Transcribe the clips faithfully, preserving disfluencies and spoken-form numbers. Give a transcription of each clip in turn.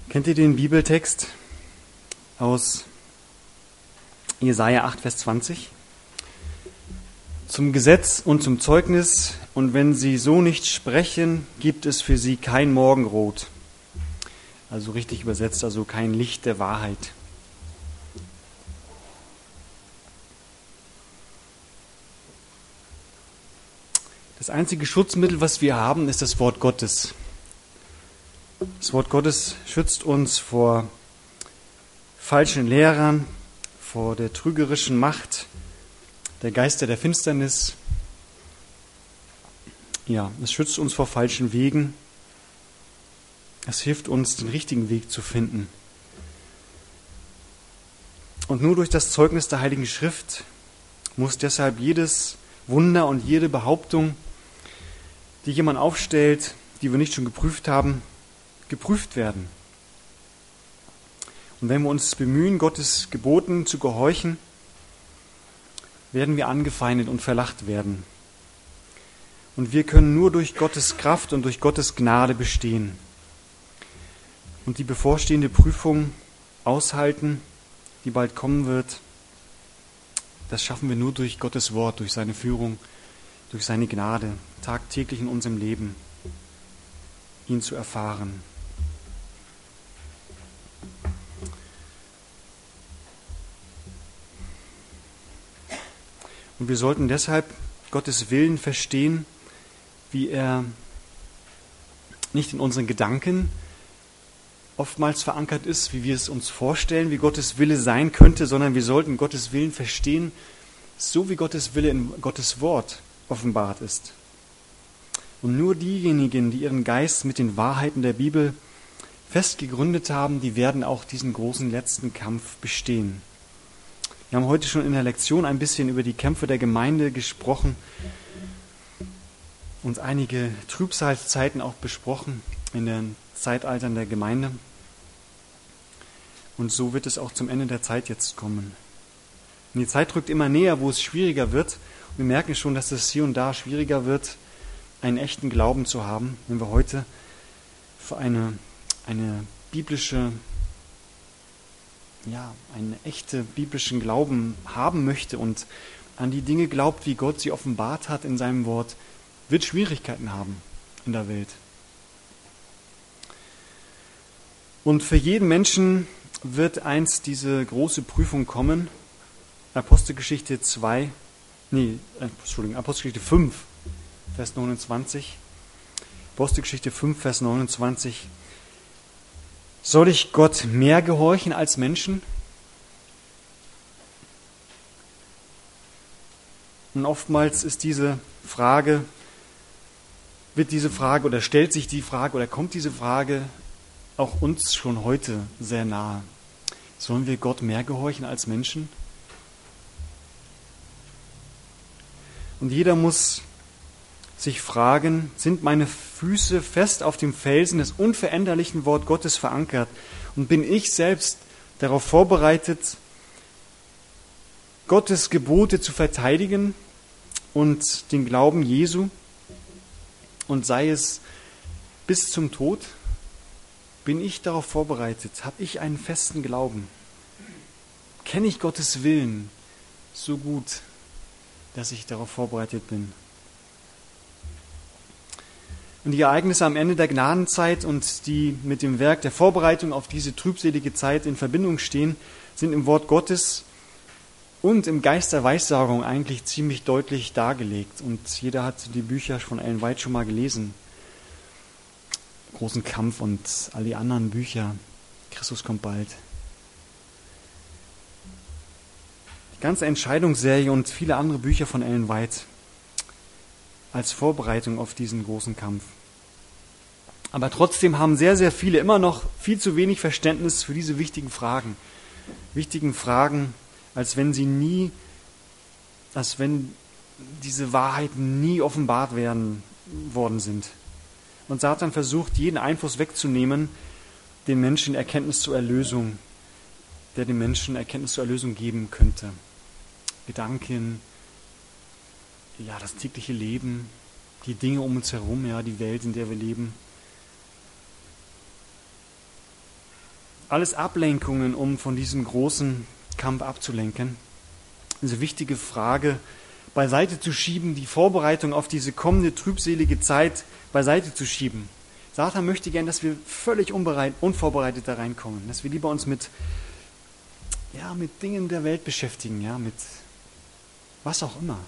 Kennt ihr den Bibeltext aus Jesaja acht, Vers zwanzig? Zum Gesetz und zum Zeugnis, und wenn sie so nicht sprechen, gibt es für sie kein Morgenrot. Also richtig übersetzt, also kein Licht der Wahrheit. Das einzige Schutzmittel, was wir haben, ist das Wort Gottes. Das Wort Gottes schützt uns vor falschen Lehrern, vor der trügerischen Macht, der Geister der Finsternis. Ja, es schützt uns vor falschen Wegen. Es hilft uns, den richtigen Weg zu finden. Und nur durch das Zeugnis der Heiligen Schrift muss deshalb jedes Wunder und jede Behauptung, die jemand aufstellt, die wir nicht schon geprüft haben, geprüft werden. Und wenn wir uns bemühen, Gottes Geboten zu gehorchen, werden wir angefeindet und verlacht werden. Und wir können nur durch Gottes Kraft und durch Gottes Gnade bestehen. Und die bevorstehende Prüfung aushalten, die bald kommen wird, das schaffen wir nur durch Gottes Wort, durch seine Führung, durch seine Gnade, tagtäglich in unserem Leben, ihn zu erfahren. Und wir sollten deshalb Gottes Willen verstehen, wie er nicht in unseren Gedanken oftmals verankert ist, wie wir es uns vorstellen, wie Gottes Wille sein könnte, sondern wir sollten Gottes Willen verstehen, so wie Gottes Wille in Gottes Wort offenbart ist. Und nur diejenigen, die ihren Geist mit den Wahrheiten der Bibel fest gegründet haben, die werden auch diesen großen letzten Kampf bestehen. Wir haben heute schon in der Lektion ein bisschen über die Kämpfe der Gemeinde gesprochen und einige Trübsalzeiten auch besprochen in den Zeitaltern der Gemeinde. Und so wird es auch zum Ende der Zeit jetzt kommen. Und die Zeit rückt immer näher, wo es schwieriger wird. Und wir merken schon, dass es hier und da schwieriger wird, einen echten Glauben zu haben, wenn wir heute für eine, eine biblische ja, einen echten biblischen Glauben haben möchte und an die Dinge glaubt, wie Gott sie offenbart hat in seinem Wort, wird Schwierigkeiten haben in der Welt. Und für jeden Menschen wird einst diese große Prüfung kommen. Apostelgeschichte zwei, nee, Entschuldigung, Apostelgeschichte fünf, Vers neunundzwanzig. Apostelgeschichte fünf, Vers neunundzwanzig. Soll ich Gott mehr gehorchen als Menschen? Und oftmals ist diese Frage, wird diese Frage oder stellt sich die Frage oder kommt diese Frage auch uns schon heute sehr nahe. Sollen wir Gott mehr gehorchen als Menschen? Und jeder muss sich fragen, sind meine Füße fest auf dem Felsen des unveränderlichen Wort Gottes verankert und bin ich selbst darauf vorbereitet, Gottes Gebote zu verteidigen und den Glauben Jesu, und sei es bis zum Tod? Bin ich darauf vorbereitet? Habe ich einen festen Glauben? Kenne ich Gottes Willen so gut, dass ich darauf vorbereitet bin? Und die Ereignisse am Ende der Gnadenzeit und die mit dem Werk der Vorbereitung auf diese trübselige Zeit in Verbindung stehen, sind im Wort Gottes und im Geist der Weissagung eigentlich ziemlich deutlich dargelegt. Und jeder hat die Bücher von Ellen White schon mal gelesen. Großen Kampf und all die anderen Bücher. Christus kommt bald. Die ganze Entscheidungsserie und viele andere Bücher von Ellen White als Vorbereitung auf diesen großen Kampf. Aber trotzdem haben sehr, sehr viele immer noch viel zu wenig Verständnis für diese wichtigen Fragen. Wichtigen Fragen, als wenn sie nie, als wenn diese Wahrheiten nie offenbart werden worden sind. Und Satan versucht, jeden Einfluss wegzunehmen, den Menschen Erkenntnis zur Erlösung, der den Menschen Erkenntnis zur Erlösung geben könnte. Gedanken, ja, das tägliche Leben, die Dinge um uns herum, ja, die Welt, in der wir leben. alles Ablenkungen, um von diesem großen Kampf abzulenken. Diese wichtige Frage beiseite zu schieben, die Vorbereitung auf diese kommende trübselige Zeit beiseite zu schieben. Satan möchte gern, dass wir völlig unbereit, unvorbereitet da reinkommen, dass wir lieber uns mit, ja, mit Dingen der Welt beschäftigen, ja, mit was auch immer.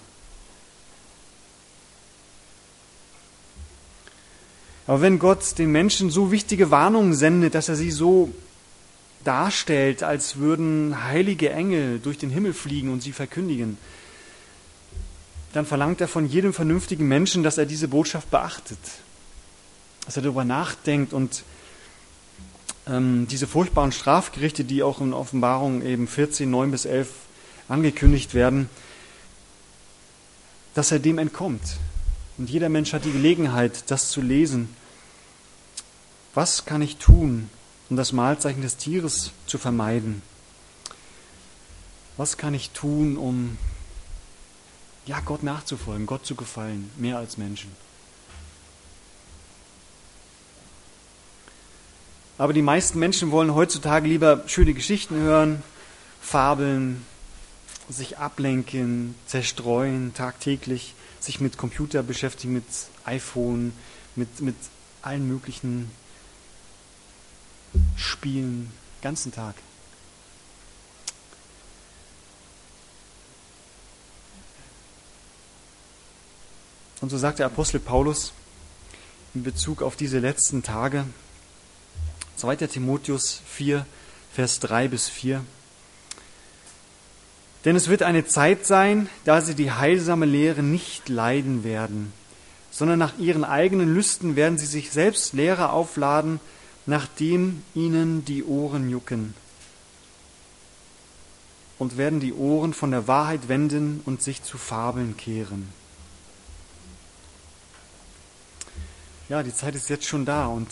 Aber wenn Gott den Menschen so wichtige Warnungen sendet, dass er sie so darstellt, als würden heilige Engel durch den Himmel fliegen und sie verkündigen, dann verlangt er von jedem vernünftigen Menschen, dass er diese Botschaft beachtet, dass er darüber nachdenkt und ähm, diese furchtbaren Strafgerichte, die auch in Offenbarung eben vierzehn, neun bis elf angekündigt werden, dass er dem entkommt. Und jeder Mensch hat die Gelegenheit, das zu lesen. Was kann ich tun, um das Mahlzeichen des Tieres zu vermeiden? Was kann ich tun, um ja, Gott nachzufolgen, Gott zu gefallen, mehr als Menschen? Aber die meisten Menschen wollen heutzutage lieber schöne Geschichten hören, Fabeln, sich ablenken, zerstreuen tagtäglich, sich mit Computer beschäftigen, mit iPhone, mit, mit allen möglichen Spielen, den ganzen Tag. Und so sagt der Apostel Paulus in Bezug auf diese letzten Tage, zweiter Timotheus vier, Vers drei bis vier. Denn es wird eine Zeit sein, da sie die heilsame Lehre nicht leiden werden, sondern nach ihren eigenen Lüsten werden sie sich selbst Lehrer aufladen, nachdem ihnen die Ohren jucken, und werden die Ohren von der Wahrheit wenden und sich zu Fabeln kehren. Ja, die Zeit ist jetzt schon da, und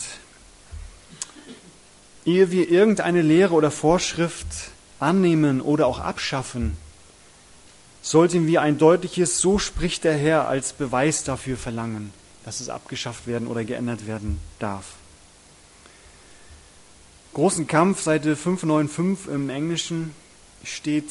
ehe wir irgendeine Lehre oder Vorschrift annehmen oder auch abschaffen, sollten wir ein deutliches „So spricht der Herr" als Beweis dafür verlangen, dass es abgeschafft werden oder geändert werden darf. Großen Kampf, Seite fünfhunderfünfundneunzig im Englischen steht: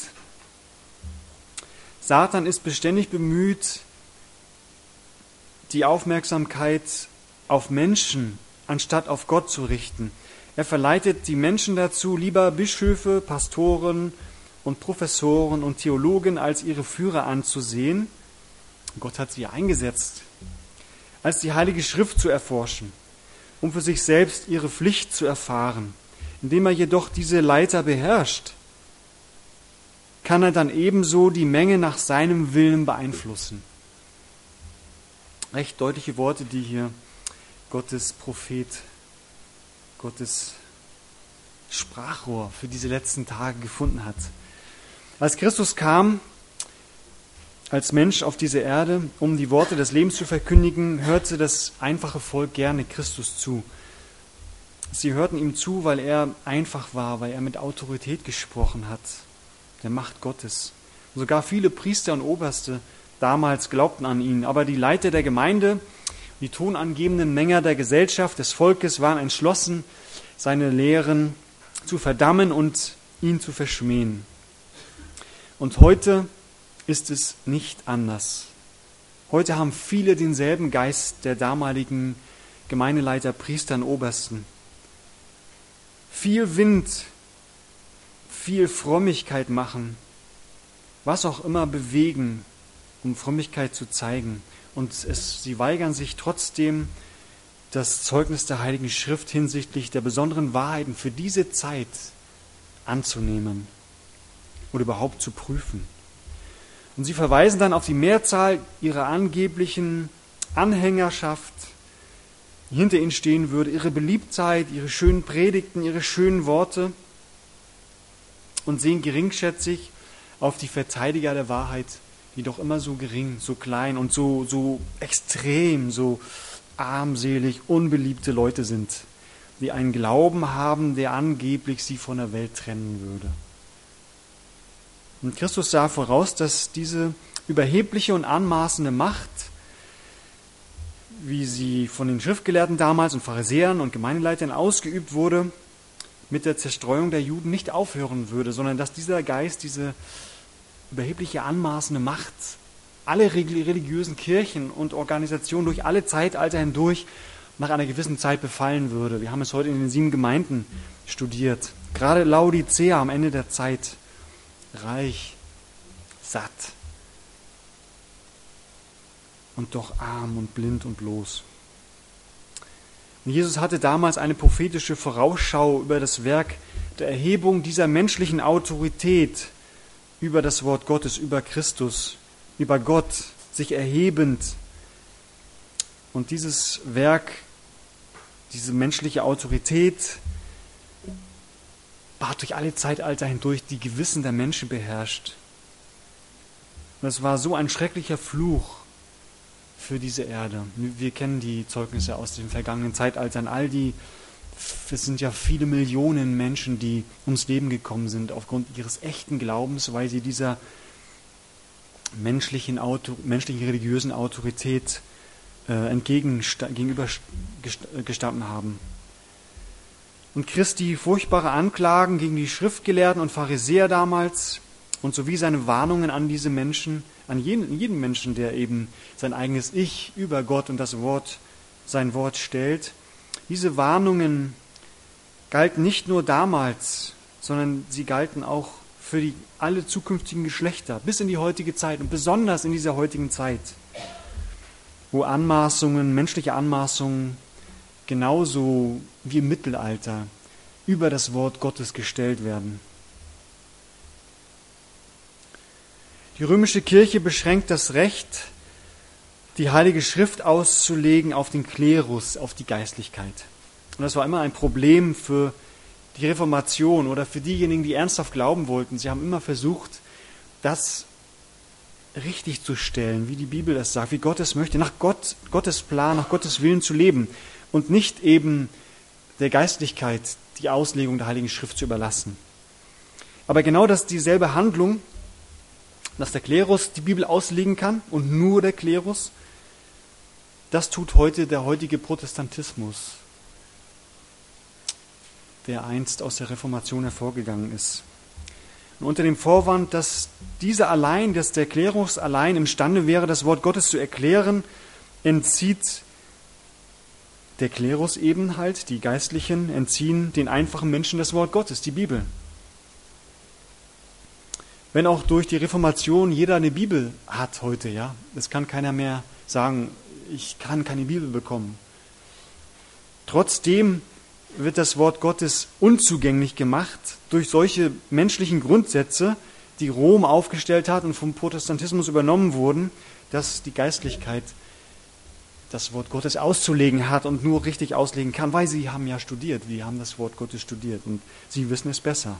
Satan ist beständig bemüht, die Aufmerksamkeit auf Menschen anstatt auf Gott zu richten. Er verleitet die Menschen dazu, lieber Bischöfe, Pastoren und Professoren und Theologen als ihre Führer anzusehen. Gott hat sie eingesetzt, als die Heilige Schrift zu erforschen, um für sich selbst ihre Pflicht zu erfahren. Indem er jedoch diese Leiter beherrscht, kann er dann ebenso die Menge nach seinem Willen beeinflussen. Recht deutliche Worte, die hier Gottes Prophet, Gottes Sprachrohr für diese letzten Tage gefunden hat. Als Christus kam, als Mensch auf diese Erde, um die Worte des Lebens zu verkündigen, hörte das einfache Volk gerne Christus zu. Sie hörten ihm zu, weil er einfach war, weil er mit Autorität gesprochen hat, der Macht Gottes. Und sogar viele Priester und Oberste damals glaubten an ihn, aber die Leiter der Gemeinde, die tonangebenden Menger der Gesellschaft, des Volkes waren entschlossen, seine Lehren zu verdammen und ihn zu verschmähen. Und heute ist es nicht anders. Heute haben viele denselben Geist der damaligen Gemeindeleiter, Priester und Obersten. Viel Wind, viel Frömmigkeit machen, was auch immer bewegen, um Frömmigkeit zu zeigen. Und es, sie weigern sich trotzdem, das Zeugnis der Heiligen Schrift hinsichtlich der besonderen Wahrheiten für diese Zeit anzunehmen oder überhaupt zu prüfen. Und sie verweisen dann auf die Mehrzahl ihrer angeblichen Anhängerschaft, die hinter ihnen stehen würde, ihre Beliebtheit, ihre schönen Predigten, ihre schönen Worte, und sehen geringschätzig auf die Verteidiger der Wahrheit, die doch immer so gering, so klein und so, so extrem, so armselig, unbeliebte Leute sind, die einen Glauben haben, der angeblich sie von der Welt trennen würde. Und Christus sah voraus, dass diese überhebliche und anmaßende Macht, wie sie von den Schriftgelehrten damals und Pharisäern und Gemeindeleitern ausgeübt wurde, mit der Zerstreuung der Juden nicht aufhören würde, sondern dass dieser Geist, diese überhebliche, anmaßende Macht, alle religiösen Kirchen und Organisationen durch alle Zeitalter hindurch nach einer gewissen Zeit befallen würde. Wir haben es heute in den sieben Gemeinden studiert. Gerade Laodicea am Ende der Zeit, reich, satt und doch arm und blind und bloß. Und Jesus hatte damals eine prophetische Vorausschau über das Werk der Erhebung dieser menschlichen Autorität über das Wort Gottes, über Christus, über Gott, sich erhebend. Und dieses Werk, diese menschliche Autorität, hat durch alle Zeitalter hindurch die Gewissen der Menschen beherrscht. Und es war so ein schrecklicher Fluch für diese Erde. Wir kennen die Zeugnisse aus den vergangenen Zeitaltern. All die, es sind ja viele Millionen Menschen, die ums Leben gekommen sind aufgrund ihres echten Glaubens, weil sie dieser menschlichen, Auto, menschlichen religiösen Autorität äh, entgegengestanden haben. Und Christi furchtbare Anklagen gegen die Schriftgelehrten und Pharisäer damals und sowie seine Warnungen an diese Menschen, an jeden, jeden Menschen, der eben sein eigenes Ich über Gott und das Wort, sein Wort stellt. Diese Warnungen galten nicht nur damals, sondern sie galten auch für die, alle zukünftigen Geschlechter, bis in die heutige Zeit und besonders in dieser heutigen Zeit, wo Anmaßungen, menschliche Anmaßungen, genauso wie im Mittelalter über das Wort Gottes gestellt werden. Die römische Kirche beschränkt das Recht, die Heilige Schrift auszulegen, auf den Klerus, auf die Geistlichkeit. Und das war immer ein Problem für die Reformation oder für diejenigen, die ernsthaft glauben wollten. Sie haben immer versucht, das richtig zu stellen, wie die Bibel es sagt, wie Gott es möchte, nach Gott, Gottes Plan, nach Gottes Willen zu leben und nicht eben der Geistlichkeit die Auslegung der Heiligen Schrift zu überlassen. Aber genau das dieselbe Handlung, dass der Klerus die Bibel auslegen kann und nur der Klerus, das tut heute der heutige Protestantismus, der einst aus der Reformation hervorgegangen ist. Und unter dem Vorwand, dass dieser allein, dass der Klerus allein imstande wäre, das Wort Gottes zu erklären, entzieht der Klerus eben halt, die Geistlichen, entziehen den einfachen Menschen das Wort Gottes, die Bibel. Wenn auch durch die Reformation jeder eine Bibel hat heute, ja, es kann keiner mehr sagen, ich kann keine Bibel bekommen. Trotzdem wird das Wort Gottes unzugänglich gemacht durch solche menschlichen Grundsätze, die Rom aufgestellt hat und vom Protestantismus übernommen wurden, dass die Geistlichkeit das Wort Gottes auszulegen hat und nur richtig auslegen kann, weil sie haben ja studiert, wir haben das Wort Gottes studiert und sie wissen es besser.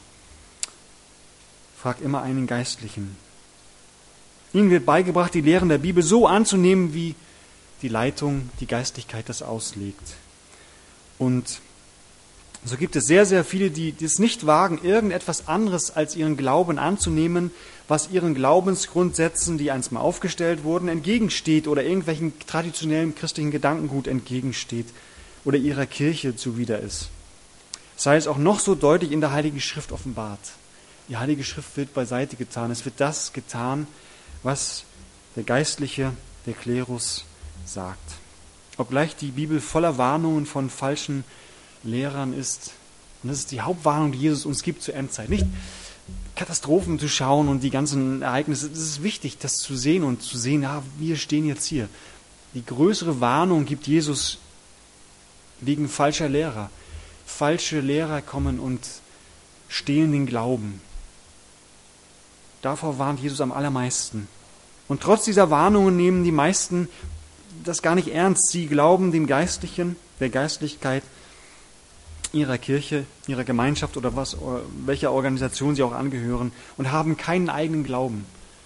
Frag immer einen Geistlichen. Ihnen wird beigebracht, die Lehren der Bibel so anzunehmen, wie die Leitung, die Geistlichkeit das auslegt. Und so gibt es sehr, sehr viele, die es nicht wagen, irgendetwas anderes als ihren Glauben anzunehmen, was ihren Glaubensgrundsätzen, die einst mal aufgestellt wurden, entgegensteht oder irgendwelchen traditionellen christlichen Gedankengut entgegensteht oder ihrer Kirche zuwider ist. Sei es auch noch so deutlich in der Heiligen Schrift offenbart. Die Heilige Schrift wird beiseite getan. Es wird das getan, was der Geistliche, der Klerus sagt. Obgleich die Bibel voller Warnungen von falschen Lehrern ist. Und das ist die Hauptwarnung, die Jesus uns gibt zur Endzeit. Nicht Katastrophen zu schauen und die ganzen Ereignisse. Es ist wichtig, das zu sehen und zu sehen, ja, wir stehen jetzt hier. Die größere Warnung gibt Jesus wegen falscher Lehrer. Falsche Lehrer kommen und stehlen den Glauben. Davor warnt Jesus am allermeisten. Und trotz dieser Warnungen nehmen die meisten das gar nicht ernst. Sie glauben dem Geistlichen, der Geistlichkeit ihrer Kirche, ihrer Gemeinschaft oder was, welcher Organisation sie auch angehören und haben keinen eigenen Glauben.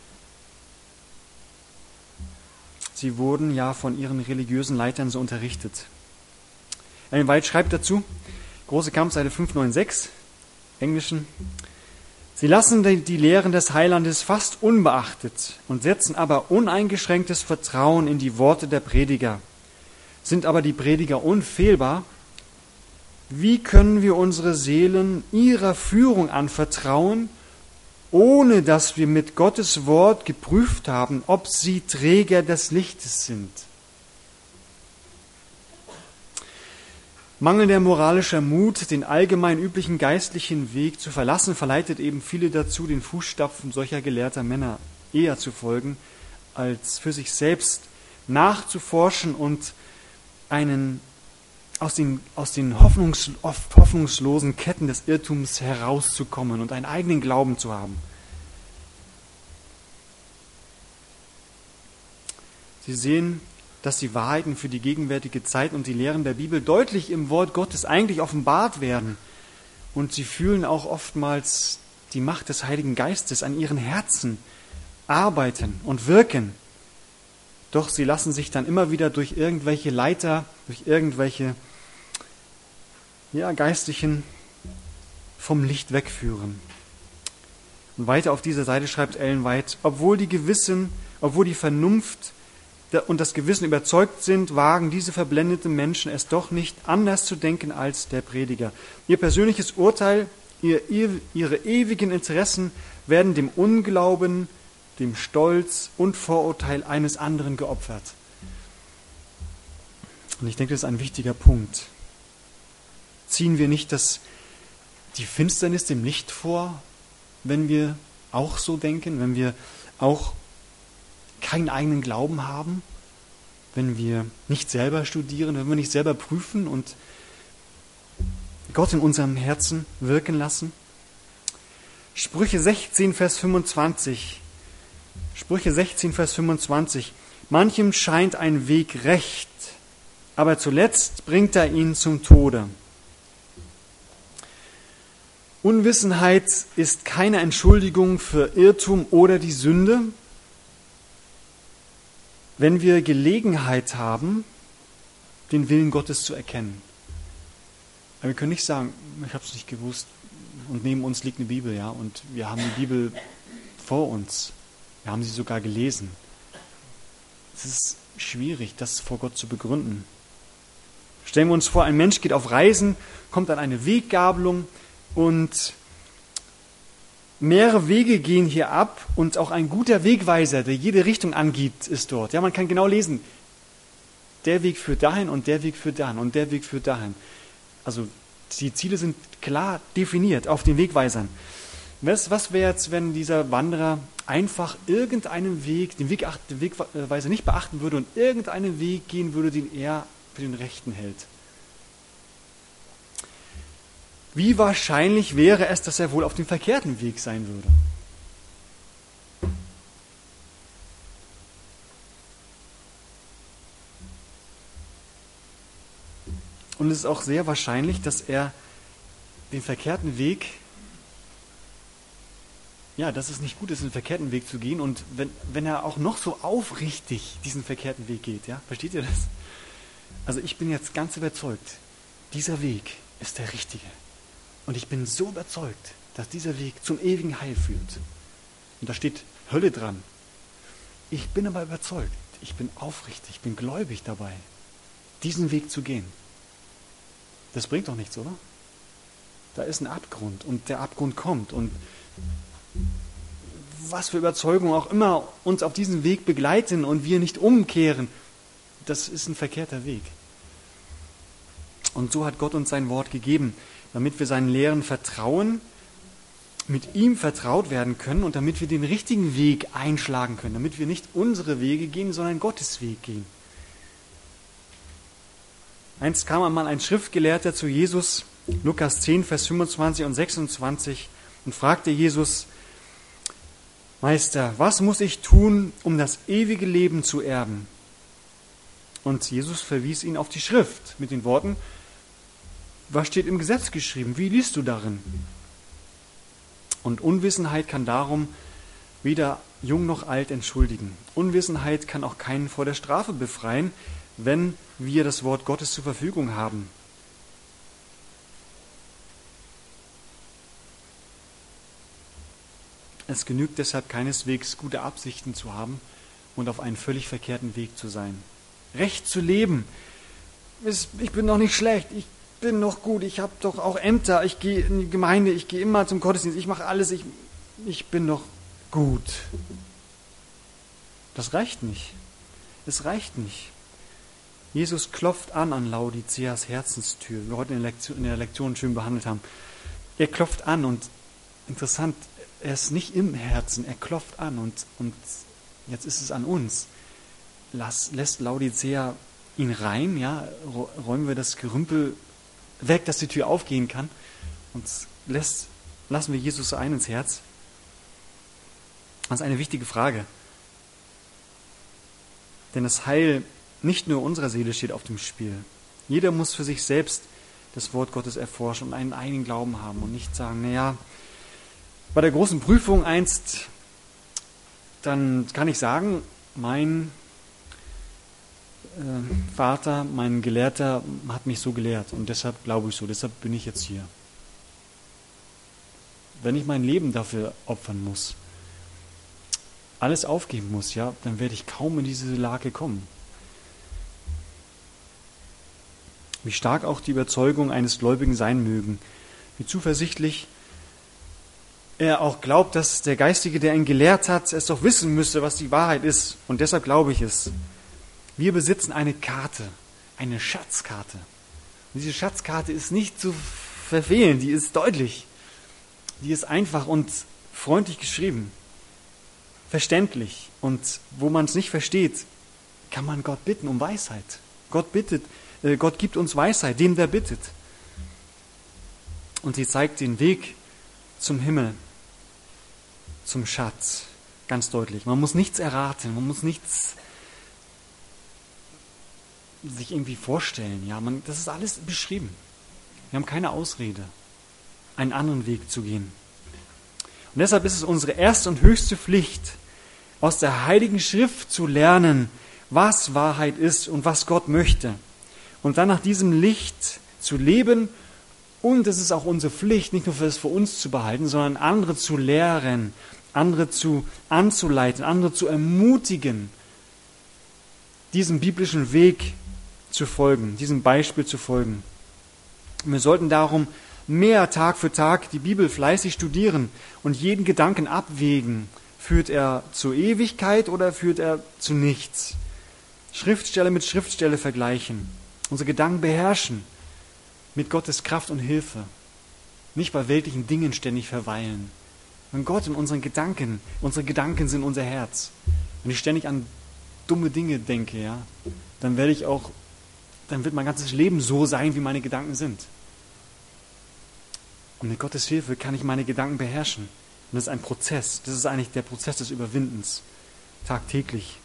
Sie wurden ja von ihren religiösen Leitern so unterrichtet. Ellen White schreibt dazu, Große Kampfseite fünf neun sechs, Englischen, sie lassen die Lehren des Heilandes fast unbeachtet und setzen aber uneingeschränktes Vertrauen in die Worte der Prediger. Sind aber die Prediger unfehlbar, Wie können wir unsere Seelen ihrer Führung anvertrauen, ohne dass wir mit Gottes Wort geprüft haben, ob sie Träger des Lichtes sind? Mangelnder moralischer Mut, den allgemein üblichen geistlichen Weg zu verlassen, verleitet eben viele dazu, den Fußstapfen solcher gelehrter Männer eher zu folgen, als für sich selbst nachzuforschen und einen aus den, aus den hoffnungs, oft hoffnungslosen Ketten des Irrtums herauszukommen und einen eigenen Glauben zu haben. Sie sehen, dass die Wahrheiten für die gegenwärtige Zeit und die Lehren der Bibel deutlich im Wort Gottes eigentlich offenbart werden. Und sie fühlen auch oftmals die Macht des Heiligen Geistes an ihren Herzen arbeiten und wirken. Doch sie lassen sich dann immer wieder durch irgendwelche Leiter, durch irgendwelche ja, Geistlichen vom Licht wegführen. Und weiter auf dieser Seite schreibt Ellen White, obwohl die Gewissen, obwohl die Vernunft und das Gewissen überzeugt sind, wagen diese verblendeten Menschen es doch nicht, anders zu denken als der Prediger. Ihr persönliches Urteil, ihr, ihre ewigen Interessen werden dem Unglauben, dem Stolz und Vorurteil eines anderen geopfert. Und ich denke, das ist ein wichtiger Punkt. Ziehen wir nicht das, die Finsternis dem Licht vor, wenn wir auch so denken, wenn wir auch keinen eigenen Glauben haben, wenn wir nicht selber studieren, wenn wir nicht selber prüfen und Gott in unserem Herzen wirken lassen? Sprüche sechzehn, Vers fünfundzwanzig. Sprüche sechzehn, Vers fünfundzwanzig. Manchem scheint ein Weg recht, aber zuletzt bringt er ihn zum Tode. Unwissenheit ist keine Entschuldigung für Irrtum oder die Sünde. Wenn wir Gelegenheit haben, den Willen Gottes zu erkennen. Aber wir können nicht sagen, ich habe es nicht gewusst und neben uns liegt eine Bibel, ja, und wir haben die Bibel vor uns. Wir haben sie sogar gelesen. Es ist schwierig, das vor Gott zu begründen. Stellen wir uns vor, ein Mensch geht auf Reisen, kommt an eine Weggabelung und mehrere Wege gehen hier ab und auch ein guter Wegweiser, der jede Richtung angibt, ist dort. Ja, man kann genau lesen, der Weg führt dahin und der Weg führt dahin und der Weg führt dahin. Also die Ziele sind klar definiert auf den Wegweisern. Was, was wäre jetzt, wenn dieser Wanderer einfach irgendeinen Weg, den, Weg, den Wegweiser nicht beachten würde und irgendeinen Weg gehen würde, den er für den Rechten hält? Wie wahrscheinlich wäre es, dass er wohl auf dem verkehrten Weg sein würde? Und es ist auch sehr wahrscheinlich, dass er den verkehrten Weg, ja, dass es nicht gut ist, den verkehrten Weg zu gehen. Und wenn, wenn er auch noch so aufrichtig diesen verkehrten Weg geht, ja, versteht ihr das? Also ich bin jetzt ganz überzeugt, dieser Weg ist der richtige. Und ich bin so überzeugt, dass dieser Weg zum ewigen Heil führt. Und da steht Hölle dran. Ich bin aber überzeugt, ich bin aufrichtig, ich bin gläubig dabei, diesen Weg zu gehen. Das bringt doch nichts, oder? Da ist ein Abgrund und der Abgrund kommt. Und was für Überzeugungen auch immer uns auf diesem Weg begleiten und wir nicht umkehren, das ist ein verkehrter Weg. Und so hat Gott uns sein Wort gegeben, damit wir seinen Lehren vertrauen, mit ihm vertraut werden können und damit wir den richtigen Weg einschlagen können, damit wir nicht unsere Wege gehen, sondern Gottes Weg gehen. Einst kam einmal ein Schriftgelehrter zu Jesus, Lukas zehn, Vers fünfundzwanzig und sechsundzwanzig, und fragte Jesus: Meister, was muss ich tun, um das ewige Leben zu erben? Und Jesus verwies ihn auf die Schrift mit den Worten: Was steht im Gesetz geschrieben? Wie liest du darin? Und Unwissenheit kann darum weder jung noch alt entschuldigen. Unwissenheit kann auch keinen vor der Strafe befreien, wenn wir das Wort Gottes zur Verfügung haben. Es genügt deshalb keineswegs, gute Absichten zu haben und auf einen völlig verkehrten Weg zu sein. Recht zu leben ist, ich bin doch nicht schlecht, ich bin noch gut, ich habe doch auch Ämter, ich gehe in die Gemeinde, ich gehe immer zum Gottesdienst, ich mache alles, ich, ich bin doch gut. Das reicht nicht. Es reicht nicht. Jesus klopft an an Laodiceas Herzenstür, wie wir heute in der Lektion, in der Lektion schön behandelt haben. Er klopft an und interessant, er ist nicht im Herzen, er klopft an und, und jetzt ist es an uns. Lass, lässt Laodicea ihn rein, ja, räumen wir das Gerümpel weg, dass die Tür aufgehen kann und lässt, lassen wir Jesus ein ins Herz? Das ist eine wichtige Frage. Denn das Heil nicht nur unserer Seele steht auf dem Spiel. Jeder muss für sich selbst das Wort Gottes erforschen und einen eigenen Glauben haben und nicht sagen, naja, bei der großen Prüfung einst, dann kann ich sagen, mein äh, Vater, mein Gelehrter hat mich so gelehrt und deshalb glaube ich so, deshalb bin ich jetzt hier. Wenn ich mein Leben dafür opfern muss, alles aufgeben muss, ja, dann werde ich kaum in diese Lage kommen. Wie stark auch die Überzeugung eines Gläubigen sein mögen, wie zuversichtlich er auch glaubt, dass der Geistige, der ihn gelehrt hat, es doch wissen müsste, was die Wahrheit ist. Und deshalb glaube ich es. Wir besitzen eine Karte, eine Schatzkarte. Und diese Schatzkarte ist nicht zu verfehlen, die ist deutlich. Die ist einfach und freundlich geschrieben. Verständlich. Und wo man es nicht versteht, kann man Gott bitten um Weisheit. Gott bittet, äh, Gott gibt uns Weisheit, dem der bittet. Und sie zeigt den Weg zum Himmel, zum Schatz, ganz deutlich. Man muss nichts erraten, man muss nichts sich irgendwie vorstellen. Ja, man, das ist alles beschrieben. Wir haben keine Ausrede, einen anderen Weg zu gehen. Und deshalb ist es unsere erste und höchste Pflicht, aus der Heiligen Schrift zu lernen, was Wahrheit ist und was Gott möchte. Und dann nach diesem Licht zu leben. Und es ist auch unsere Pflicht, nicht nur für das für uns zu behalten, sondern andere zu lehren, andere zu anzuleiten, andere zu ermutigen, diesem biblischen Weg zu folgen, diesem Beispiel zu folgen. Und wir sollten darum mehr Tag für Tag die Bibel fleißig studieren und jeden Gedanken abwägen. Führt er zur Ewigkeit oder führt er zu nichts? Schriftstelle mit Schriftstelle vergleichen, unsere Gedanken beherrschen, mit Gottes Kraft und Hilfe. Nicht bei weltlichen Dingen ständig verweilen. Wenn Gott in unseren Gedanken, unsere Gedanken sind unser Herz. Wenn ich ständig an dumme Dinge denke, ja, dann werde ich auch, dann wird mein ganzes Leben so sein, wie meine Gedanken sind. Und mit Gottes Hilfe kann ich meine Gedanken beherrschen. Und das ist ein Prozess. Das ist eigentlich der Prozess des Überwindens. Tagtäglich.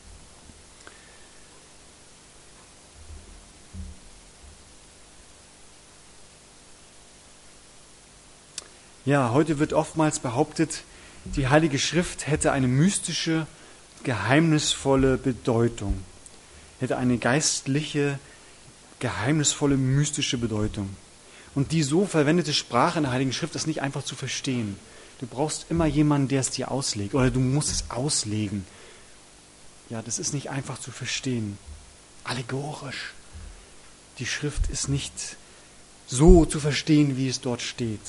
Ja, heute wird oftmals behauptet, die Heilige Schrift hätte eine mystische, geheimnisvolle Bedeutung. Hätte eine geistliche, geheimnisvolle, mystische Bedeutung. Und die so verwendete Sprache in der Heiligen Schrift ist nicht einfach zu verstehen. Du brauchst immer jemanden, der es dir auslegt. Oder du musst es auslegen. Ja, das ist nicht einfach zu verstehen. Allegorisch. Die Schrift ist nicht so zu verstehen, wie es dort steht.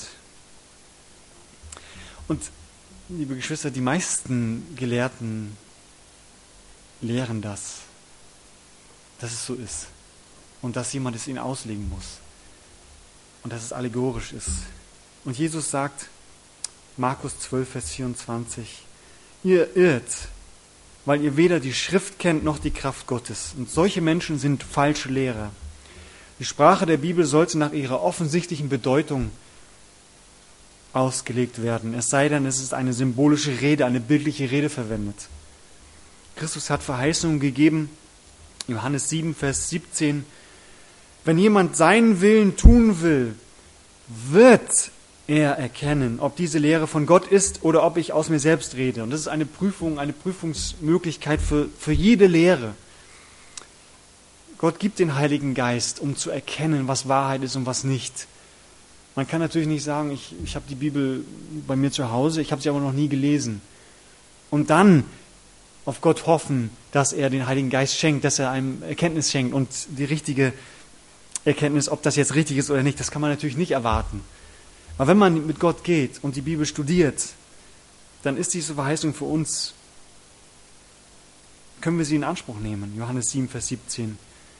Und, liebe Geschwister, die meisten Gelehrten lehren das, dass es so ist. Und dass jemand es ihnen auslegen muss. Und dass es allegorisch ist. Und Jesus sagt, Markus zwölf, Vers vierundzwanzig, ihr irrt, weil ihr weder die Schrift kennt noch die Kraft Gottes. Und solche Menschen sind falsche Lehrer. Die Sprache der Bibel sollte nach ihrer offensichtlichen Bedeutung ausgelegt werden. Es sei denn, es ist eine symbolische Rede, eine bildliche Rede verwendet. Christus hat Verheißungen gegeben, Johannes sieben, Vers siebzehn, wenn jemand seinen Willen tun will, wird er erkennen, ob diese Lehre von Gott ist oder ob ich aus mir selbst rede. Und das ist eine Prüfung, eine Prüfungsmöglichkeit für, für jede Lehre. Gott gibt den Heiligen Geist, um zu erkennen, was Wahrheit ist und was nicht. Man kann natürlich nicht sagen, ich, ich habe die Bibel bei mir zu Hause, ich habe sie aber noch nie gelesen. Und dann auf Gott hoffen, dass er den Heiligen Geist schenkt, dass er einem Erkenntnis schenkt und die richtige Erkenntnis, ob das jetzt richtig ist oder nicht. Das kann man natürlich nicht erwarten. Aber wenn man mit Gott geht und die Bibel studiert, dann ist diese Verheißung für uns, können wir sie in Anspruch nehmen. Johannes sieben, Vers siebzehn.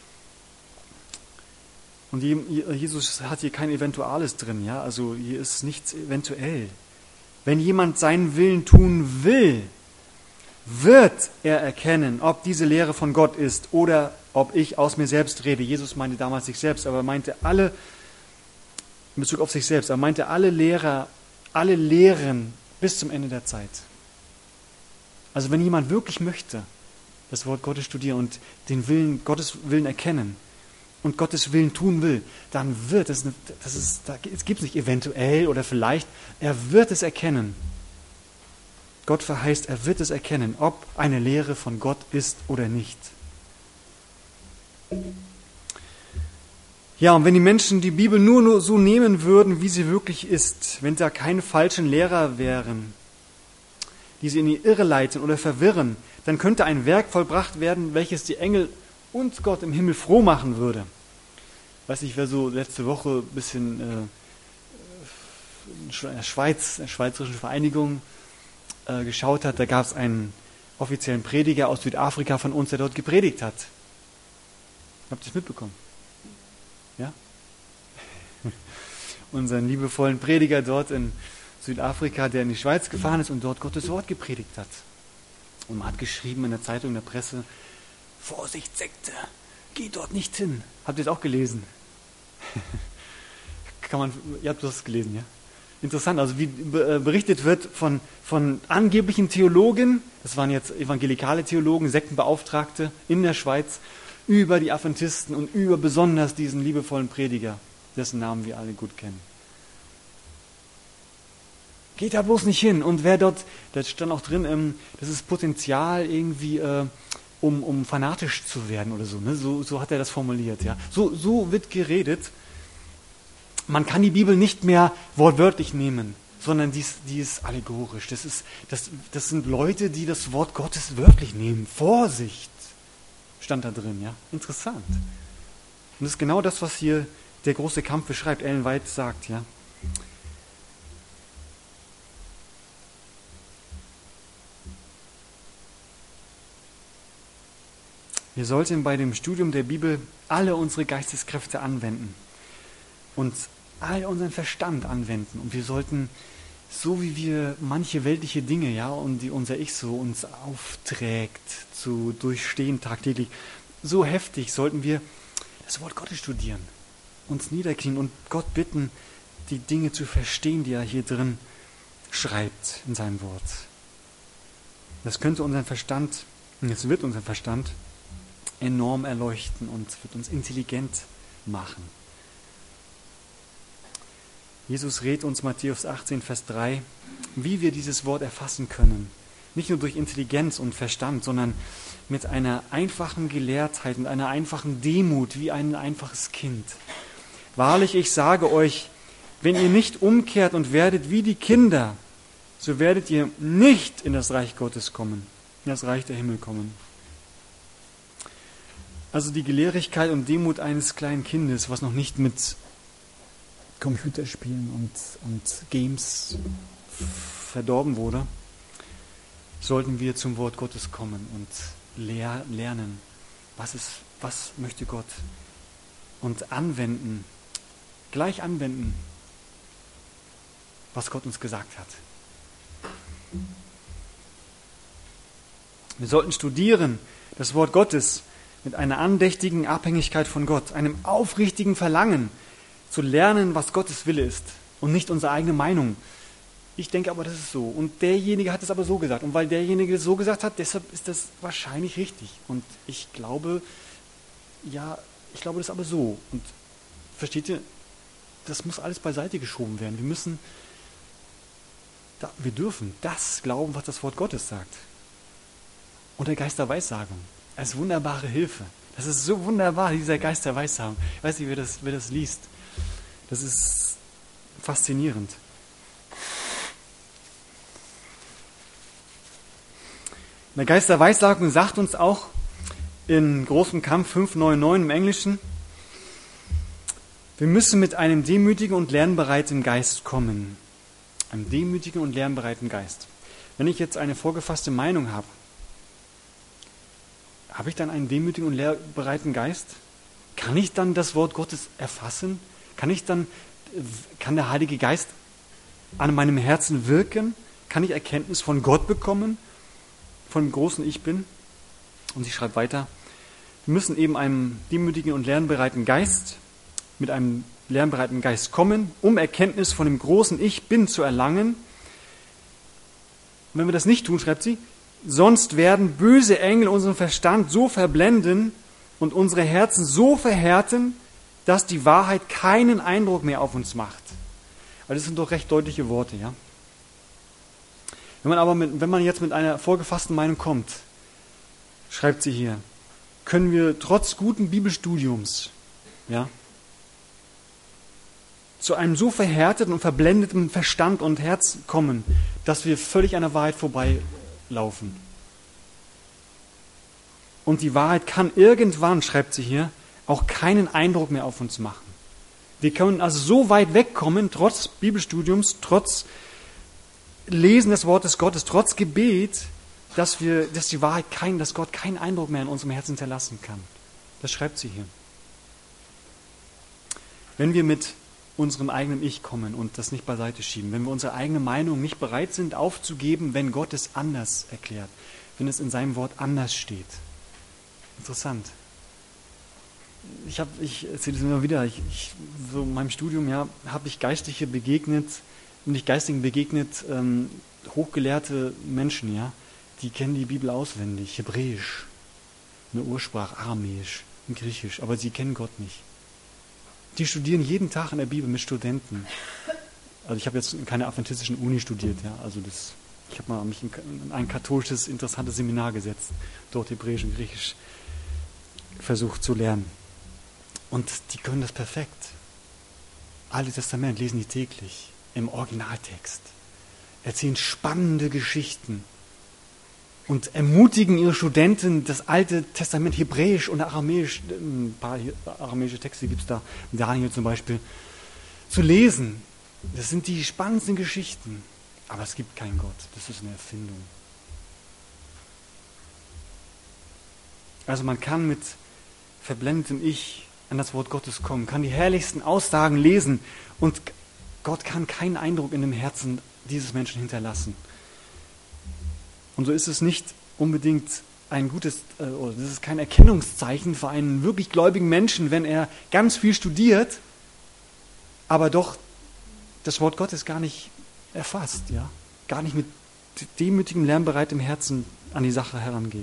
Und Jesus hat hier kein Eventuales drin, ja, also hier ist nichts eventuell. Wenn jemand seinen Willen tun will, wird er erkennen, ob diese Lehre von Gott ist oder ob ich aus mir selbst rede. Jesus meinte damals sich selbst, aber meinte alle, in Bezug auf sich selbst, er meinte alle Lehrer, alle Lehren bis zum Ende der Zeit. Also wenn jemand wirklich möchte, das Wort Gottes studieren und den Willen, Gottes Willen erkennen und Gottes Willen tun will, dann wird es, das ist, es gibt es nicht eventuell oder vielleicht, er wird es erkennen. Gott verheißt, er wird es erkennen, ob eine Lehre von Gott ist oder nicht. Ja, und wenn die Menschen die Bibel nur, nur so nehmen würden, wie sie wirklich ist, wenn da keine falschen Lehrer wären, die sie in die Irre leiten oder verwirren, dann könnte ein Werk vollbracht werden, welches die Engel und Gott im Himmel froh machen würde. Ich weiß nicht, wer so letzte Woche ein bisschen äh, in der Schweiz, in der Schweizerischen Vereinigung äh, geschaut hat, da gab es einen offiziellen Prediger aus Südafrika von uns, der dort gepredigt hat. Habt ihr es mitbekommen? Ja? Unseren liebevollen Prediger dort in Südafrika, der in die Schweiz gefahren ist und dort Gottes Wort gepredigt hat. Und man hat geschrieben in der Zeitung, in der Presse, Vorsicht, Sekte, geh dort nicht hin. Habt ihr es auch gelesen? Kann man, ihr habt das gelesen, ja? Interessant, also wie berichtet wird von, von angeblichen Theologen, das waren jetzt evangelikale Theologen, Sektenbeauftragte in der Schweiz, über die Adventisten und über besonders diesen liebevollen Prediger, dessen Namen wir alle gut kennen. Geht da bloß nicht hin. Und wer dort, da stand auch drin, ähm, das ist Potenzial irgendwie, äh, um, um fanatisch zu werden oder so, ne? So, so hat er das formuliert. Ja? So, so wird geredet. Man kann die Bibel nicht mehr wortwörtlich nehmen, sondern die ist, die ist allegorisch. Das, ist, das, das sind Leute, die das Wort Gottes wörtlich nehmen. Vorsicht, stand da drin. Ja? Interessant. Und das ist genau das, was hier der große Kampf beschreibt. Ellen White sagt, ja. Wir sollten bei dem Studium der Bibel alle unsere Geisteskräfte anwenden und all unseren Verstand anwenden. Und wir sollten, so wie wir manche weltliche Dinge, ja, und die unser Ich so uns aufträgt, zu durchstehen tagtäglich, so heftig sollten wir das Wort Gottes studieren, uns niederknien und Gott bitten, die Dinge zu verstehen, die er hier drin schreibt in seinem Wort. Das könnte unseren Verstand, es wird unseren Verstand enorm erleuchten und wird uns intelligent machen. Jesus rät uns, Matthäus achtzehn, Vers drei, wie wir dieses Wort erfassen können. Nicht nur durch Intelligenz und Verstand, sondern mit einer einfachen Gelehrtheit, mit einer einfachen Demut, wie ein einfaches Kind. Wahrlich, ich sage euch, wenn ihr nicht umkehrt und werdet wie die Kinder, so werdet ihr nicht in das Reich Gottes kommen, in das Reich der Himmel kommen. Also die Gelehrigkeit und Demut eines kleinen Kindes, was noch nicht mit Computerspielen und, und Games verdorben wurde, sollten wir zum Wort Gottes kommen und lehr, lernen, was, ist, was möchte Gott, und anwenden, gleich anwenden, was Gott uns gesagt hat. Wir sollten studieren das Wort Gottes mit einer andächtigen Abhängigkeit von Gott, einem aufrichtigen Verlangen zu lernen, was Gottes Wille ist und nicht unsere eigene Meinung. Ich denke aber, das ist so. Und derjenige hat es aber so gesagt. Und weil derjenige es so gesagt hat, deshalb ist das wahrscheinlich richtig. Und ich glaube, ja, ich glaube das ist aber so. Und versteht ihr, das muss alles beiseite geschoben werden. Wir müssen, wir dürfen das glauben, was das Wort Gottes sagt. Und der Geist der Weissagung als wunderbare Hilfe. Das ist so wunderbar, dieser Geist der Weissagung. Ich weiß nicht, wer das, wer das liest. Das ist faszinierend. Der Geist der Weissagung sagt uns auch in Großem Kampf fünf neun neun im Englischen, Wir müssen mit einem demütigen und lernbereiten Geist kommen. Einem demütigen und lernbereiten Geist. Wenn ich jetzt eine vorgefasste Meinung habe, habe ich dann einen demütigen und lernbereiten Geist? Kann ich dann das Wort Gottes erfassen? Kann ich dann, kann der Heilige Geist an meinem Herzen wirken? Kann ich Erkenntnis von Gott bekommen? Von dem großen Ich Bin? Und sie schreibt weiter, wir müssen eben einem demütigen und lernbereiten Geist, mit einem lernbereiten Geist kommen, um Erkenntnis von dem großen Ich Bin zu erlangen. Und wenn wir das nicht tun, schreibt sie, sonst werden böse Engel unseren Verstand so verblenden und unsere Herzen so verhärten, dass die Wahrheit keinen Eindruck mehr auf uns macht. Also das sind doch recht deutliche Worte, ja. Wenn man aber mit, wenn man jetzt mit einer vorgefassten Meinung kommt, schreibt sie hier, können wir trotz guten Bibelstudiums, ja, zu einem so verhärteten und verblendeten Verstand und Herz kommen, dass wir völlig an der Wahrheit vorbeilaufen. Und die Wahrheit kann irgendwann, schreibt sie hier, auch keinen Eindruck mehr auf uns machen. Wir können also so weit wegkommen, trotz Bibelstudiums, trotz Lesen des Wortes Gottes, trotz Gebet, dass wir, dass die Wahrheit kein, dass Gott keinen Eindruck mehr in unserem Herzen hinterlassen kann. Das schreibt sie hier. Wenn wir mit unserem eigenen Ich kommen und das nicht beiseite schieben, wenn wir unsere eigene Meinung nicht bereit sind aufzugeben, wenn Gott es anders erklärt, wenn es in seinem Wort anders steht. Interessant. Ich habe, ich erzähle es immer wieder, ich, ich, so in meinem Studium, ja, habe ich Geistliche begegnet, nicht Geistigen begegnet, ähm, hochgelehrte Menschen, ja, die kennen die Bibel auswendig, Hebräisch, eine Ursprache, Aramäisch, Griechisch, aber sie kennen Gott nicht. Die studieren jeden Tag in der Bibel mit Studenten. Also ich habe jetzt in keiner adventistischen Uni studiert, ja, also das, ich habe mal mich in ein katholisches, interessantes Seminar gesetzt, dort Hebräisch und Griechisch versucht zu lernen. Und die können das perfekt. Altes Testament lesen die täglich im Originaltext, erzählen spannende Geschichten und ermutigen ihre Studenten, das Alte Testament Hebräisch und Aramäisch, ein paar aramäische Texte gibt es da, Daniel zum Beispiel, zu lesen. Das sind die spannendsten Geschichten. Aber es gibt keinen Gott. Das ist eine Erfindung. Also man kann mit verblendetem Ich an das Wort Gottes kommen, kann die herrlichsten Aussagen lesen und Gott kann keinen Eindruck in dem Herzen dieses Menschen hinterlassen. Und so ist es nicht unbedingt ein gutes, äh, oder das ist kein Erkennungszeichen für einen wirklich gläubigen Menschen, wenn er ganz viel studiert, aber doch das Wort Gottes gar nicht erfasst, ja, gar nicht mit demütigem, lernbereitem Herzen an die Sache herangeht.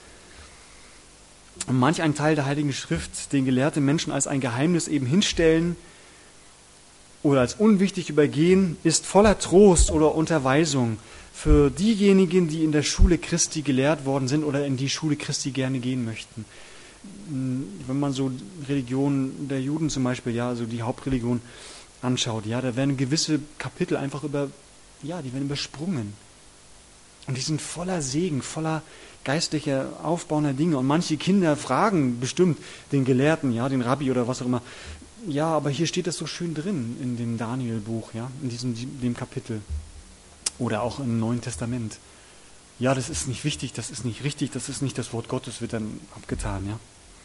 Und manch ein Teil der Heiligen Schrift, den gelehrte Menschen als ein Geheimnis eben hinstellen oder als unwichtig übergehen, ist voller Trost oder Unterweisung für diejenigen, die in der Schule Christi gelehrt worden sind oder in die Schule Christi gerne gehen möchten. Wenn man so Religion der Juden zum Beispiel, ja, also die Hauptreligion anschaut, ja, da werden gewisse Kapitel einfach über, ja, die werden übersprungen. Und die sind voller Segen, voller geistlicher, aufbauender Dinge. Und manche Kinder fragen bestimmt den Gelehrten, ja, den Rabbi oder was auch immer, ja, aber hier steht das so schön drin in dem Daniel-Buch, ja, in diesem dem Kapitel. Oder auch im Neuen Testament. Ja, das ist nicht wichtig, das ist nicht richtig, das ist nicht das Wort Gottes, wird dann abgetan, ja.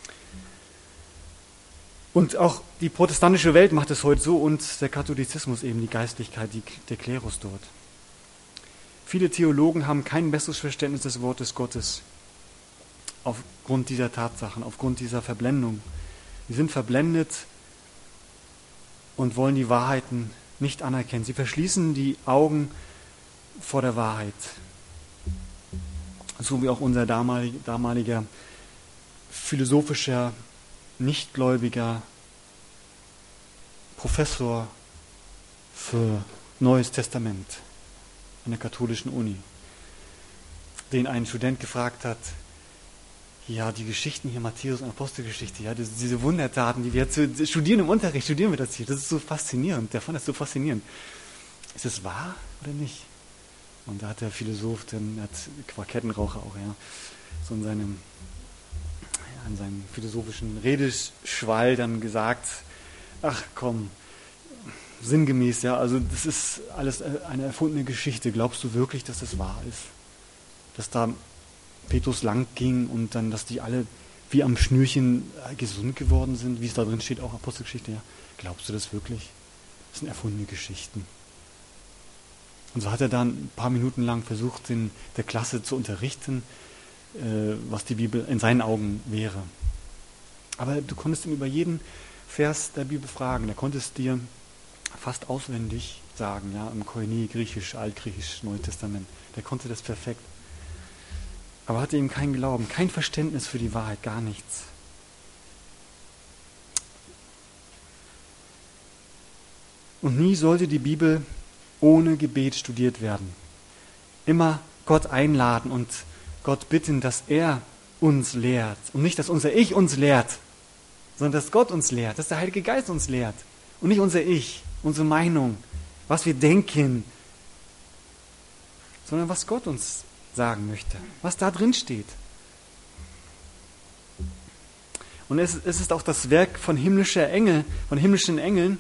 Und auch die protestantische Welt macht es heute so und der Katholizismus eben, die Geistlichkeit, die, der Klerus dort. Viele Theologen haben kein besseres Verständnis des Wortes Gottes aufgrund dieser Tatsachen, aufgrund dieser Verblendung. Sie sind verblendet und wollen die Wahrheiten nicht anerkennen. Sie verschließen die Augen vor der Wahrheit. So wie auch unser damaliger, damaliger philosophischer, nichtgläubiger Professor für Neues Testament an der katholischen Uni, den ein Student gefragt hat, ja, die Geschichten hier, Matthäus und Apostelgeschichte, ja, das, diese Wundertaten, die wir jetzt studieren im Unterricht, studieren wir das hier, das ist so faszinierend, der fand das so faszinierend. Ist es wahr oder nicht? Und da hat der Philosoph, dann hat war Kettenraucher auch, ja, so in seinem, ja, in seinem philosophischen Redeschwall dann gesagt, ach komm, sinngemäß, ja, also das ist alles eine erfundene Geschichte. Glaubst du wirklich, dass das wahr ist? Dass da Petrus lang ging und dann, dass die alle wie am Schnürchen gesund geworden sind, wie es da drin steht, auch Apostelgeschichte, ja. Glaubst du das wirklich? Das sind erfundene Geschichten. Und so hat er dann ein paar Minuten lang versucht, in der Klasse zu unterrichten, äh, was die Bibel in seinen Augen wäre. Aber du konntest ihn über jeden Vers der Bibel fragen. Er konnte es dir fast auswendig sagen, ja, im Koine, Griechisch, Altgriechisch, Neues Testament. Der konnte das perfekt. Aber hatte ihm keinen Glauben, kein Verständnis für die Wahrheit, gar nichts. Und nie sollte die Bibel ohne Gebet studiert werden. Immer Gott einladen und Gott bitten, dass er uns lehrt. Und nicht, dass unser Ich uns lehrt, sondern dass Gott uns lehrt, dass der Heilige Geist uns lehrt. Und nicht unser Ich, unsere Meinung, was wir denken, sondern was Gott uns sagen möchte, was da drin steht. Und es, es ist auch das Werk von himmlischer Engel, von himmlischen Engeln,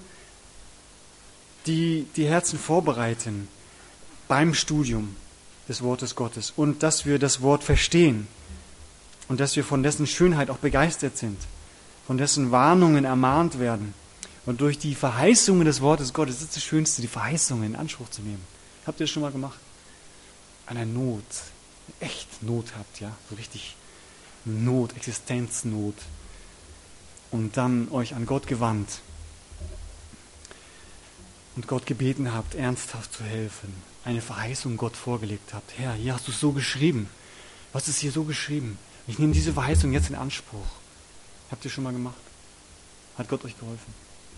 die die Herzen vorbereiten beim Studium des Wortes Gottes und dass wir das Wort verstehen und dass wir von dessen Schönheit auch begeistert sind, von dessen Warnungen ermahnt werden und durch die Verheißungen des Wortes Gottes, das ist das Schönste, die Verheißungen in Anspruch zu nehmen. Habt ihr das schon mal gemacht? Einer Not, echt Not habt, ja, so richtig Not, Existenznot und dann euch an Gott gewandt und Gott gebeten habt, ernsthaft zu helfen, eine Verheißung Gott vorgelegt habt. Herr, hier hast du es so geschrieben. Was ist hier so geschrieben? Ich nehme diese Verheißung jetzt in Anspruch. Habt ihr schon mal gemacht? Hat Gott euch geholfen?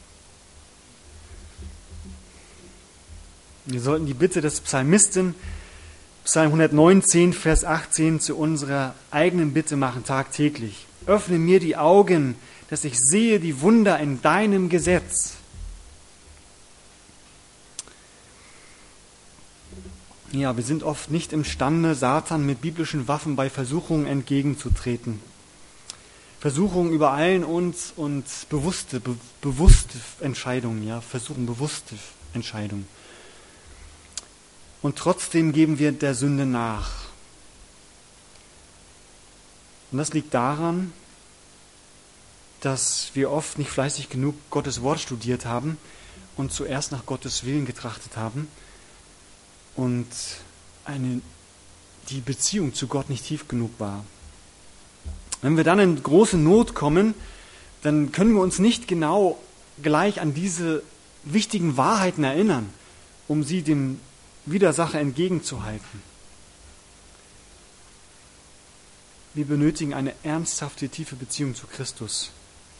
Wir sollten die Bitte des Psalmisten, Psalm hundertneunzehn, Vers achtzehn, zu unserer eigenen Bitte machen, tagtäglich. Öffne mir die Augen, dass ich sehe die Wunder in deinem Gesetz. Ja, wir sind oft nicht imstande, Satan mit biblischen Waffen bei Versuchungen entgegenzutreten. Versuchungen übereilen uns und bewusste, be, bewusste Entscheidungen, ja, versuchen bewusste Entscheidungen. Und trotzdem geben wir der Sünde nach. Und das liegt daran, dass wir oft nicht fleißig genug Gottes Wort studiert haben und zuerst nach Gottes Willen getrachtet haben und eine, die Beziehung zu Gott nicht tief genug war. Wenn wir dann in große Not kommen, dann können wir uns nicht genau gleich an diese wichtigen Wahrheiten erinnern, um sie dem Widersacher entgegenzuhalten. Wir benötigen eine ernsthafte, tiefe Beziehung zu Christus.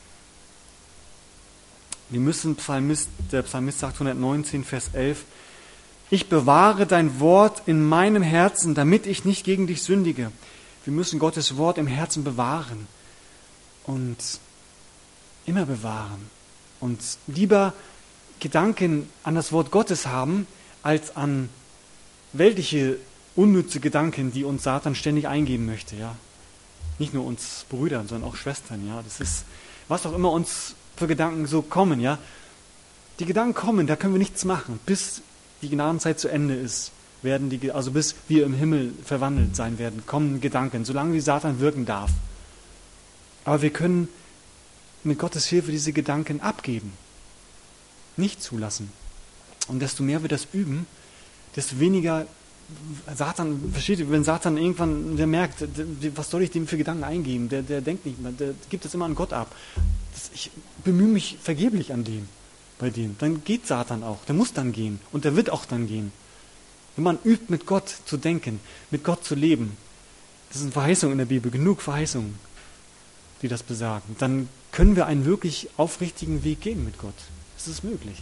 Wir müssen, Psalmist, der Psalmist sagt hundertneunzehn, Vers elf, ich bewahre dein Wort in meinem Herzen, damit ich nicht gegen dich sündige. Wir müssen Gottes Wort im Herzen bewahren und immer bewahren und lieber Gedanken an das Wort Gottes haben, als an weltliche, unnütze Gedanken, die uns Satan ständig eingeben möchte. Ja? Nicht nur uns Brüdern, sondern auch Schwestern. Ja? Das ist, was auch immer uns für Gedanken so kommen. Ja? Die Gedanken kommen, da können wir nichts machen, bis die Gnadenzeit zu Ende ist. Werden die, also bis wir im Himmel verwandelt sein werden, kommen Gedanken, solange wie Satan wirken darf. Aber wir können mit Gottes Hilfe diese Gedanken abgeben, nicht zulassen. Und desto mehr wir das üben, desto weniger Satan, versteht ihr, wenn Satan irgendwann, der merkt, was soll ich dem für Gedanken eingeben, der, der denkt nicht mehr, der gibt es immer an Gott ab. Das, ich bemühe mich vergeblich an dem, bei dem. Dann geht Satan auch, der muss dann gehen und der wird auch dann gehen. Wenn man übt, mit Gott zu denken, mit Gott zu leben, das sind Verheißungen in der Bibel, genug Verheißungen, die das besagen, dann können wir einen wirklich aufrichtigen Weg gehen mit Gott. Das ist möglich.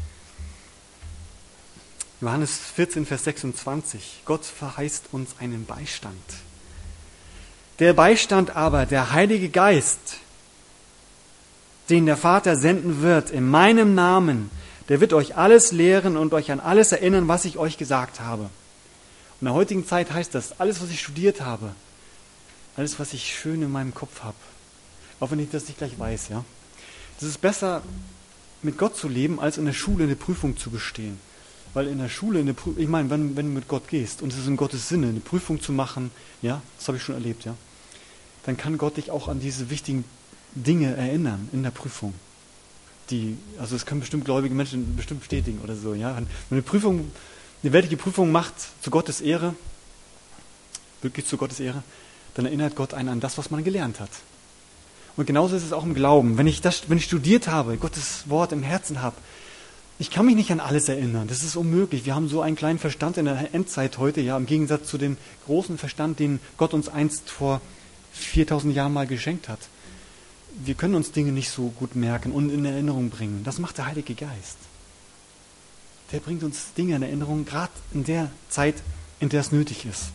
Johannes vierzehn, Vers sechsundzwanzig. Gott verheißt uns einen Beistand. Der Beistand aber, der Heilige Geist, den der Vater senden wird in meinem Namen, der wird euch alles lehren und euch an alles erinnern, was ich euch gesagt habe. Und in der heutigen Zeit heißt das, alles, was ich studiert habe, alles, was ich schön in meinem Kopf habe, auch wenn ich das nicht gleich weiß, ja. Das ist besser, mit Gott zu leben, als in der Schule eine Prüfung zu bestehen. Weil in der Schule, eine Prüfung, ich meine, wenn, wenn du mit Gott gehst und es ist in Gottes Sinne, eine Prüfung zu machen, ja, das habe ich schon erlebt, ja, dann kann Gott dich auch an diese wichtigen Dinge erinnern in der Prüfung. Die, also das können bestimmt gläubige Menschen bestimmt bestätigen oder so, ja. Wenn eine Prüfung, eine weltliche Prüfung macht zu Gottes Ehre, wirklich zu Gottes Ehre, dann erinnert Gott einen an das, was man gelernt hat. Und genauso ist es auch im Glauben. Wenn ich das, wenn ich studiert habe, Gottes Wort im Herzen habe, ich kann mich nicht an alles erinnern. Das ist unmöglich. Wir haben so einen kleinen Verstand in der Endzeit heute, ja, im Gegensatz zu dem großen Verstand, den Gott uns einst vor viertausend Jahren mal geschenkt hat. Wir können uns Dinge nicht so gut merken und in Erinnerung bringen. Das macht der Heilige Geist. Der bringt uns Dinge in Erinnerung, gerade in der Zeit, in der es nötig ist.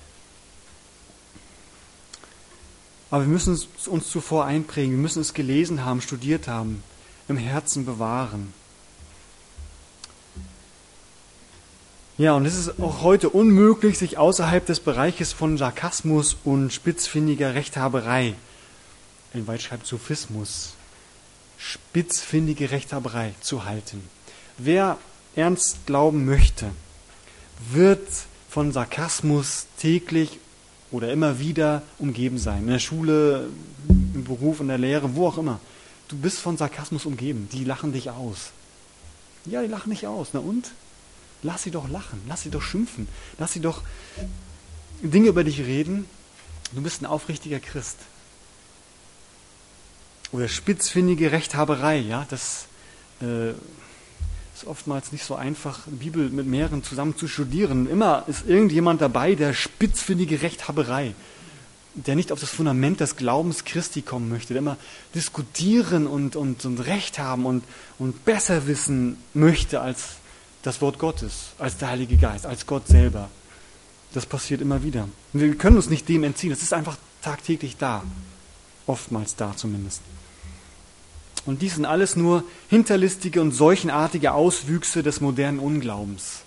Aber wir müssen es uns zuvor einprägen, wir müssen es gelesen haben, studiert haben, im Herzen bewahren. Ja, und es ist auch heute unmöglich, sich außerhalb des Bereiches von Sarkasmus und spitzfindiger Rechthaberei, Ellen White schreibt Sophismus, spitzfindige Rechthaberei zu halten. Wer ernst glauben möchte, wird von Sarkasmus täglich oder immer wieder umgeben sein. In der Schule, im Beruf, in der Lehre, wo auch immer. Du bist von Sarkasmus umgeben. Die lachen dich aus. Ja, die lachen dich aus. Na und? Lass sie doch lachen. Lass sie doch schimpfen. Lass sie doch Dinge über dich reden. Du bist ein aufrichtiger Christ. Oder spitzfindige Rechthaberei. Ja, das äh, ist oftmals nicht so einfach, die Bibel mit mehreren zusammen zu studieren. Immer ist irgendjemand dabei, der spitzfindige Rechthaberei, der nicht auf das Fundament des Glaubens Christi kommen möchte, der immer diskutieren und, und, und Recht haben und, und besser wissen möchte als das Wort Gottes, als der Heilige Geist, als Gott selber. Das passiert immer wieder. Und wir können uns nicht dem entziehen. Das ist einfach tagtäglich da. Oftmals da zumindest. Und dies sind alles nur hinterlistige und seuchenartige Auswüchse des modernen Unglaubens.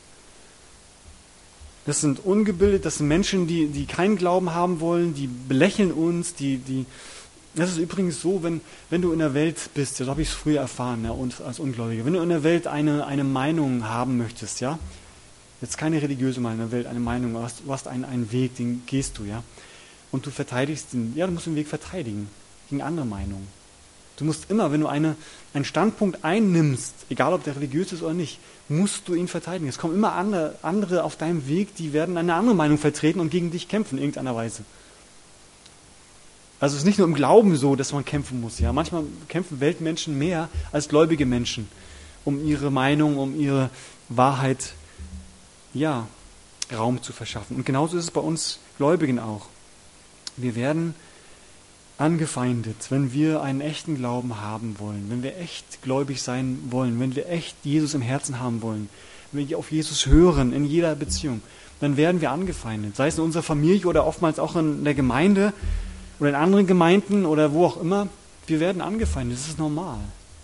Das sind ungebildet, das sind Menschen, die, die keinen Glauben haben wollen, die belächeln uns, die, die das ist übrigens so, wenn, wenn du in der Welt bist, das habe ich früher erfahren, ja, und als Ungläubiger, wenn du in der Welt eine, eine Meinung haben möchtest, ja, jetzt keine religiöse Meinung in der Welt, eine Meinung, du hast, du hast einen, einen Weg, den gehst du, ja, und du verteidigst den, ja, du musst den Weg verteidigen, gegen andere Meinungen. Du musst immer, wenn du eine, einen Standpunkt einnimmst, egal ob der religiös ist oder nicht, musst du ihn verteidigen. Es kommen immer andere, andere auf deinem Weg, die werden eine andere Meinung vertreten und gegen dich kämpfen in irgendeiner Weise. Also es ist nicht nur im Glauben so, dass man kämpfen muss. Ja, manchmal kämpfen Weltmenschen mehr als gläubige Menschen, um ihre Meinung, um ihre Wahrheit, ja, Raum zu verschaffen. Und genauso ist es bei uns Gläubigen auch. Wir werden angefeindet, wenn wir einen echten Glauben haben wollen, wenn wir echt gläubig sein wollen, wenn wir echt Jesus im Herzen haben wollen, wenn wir auf Jesus hören in jeder Beziehung, dann werden wir angefeindet. Sei es in unserer Familie oder oftmals auch in der Gemeinde oder in anderen Gemeinden oder wo auch immer. Wir werden angefeindet. Das ist normal.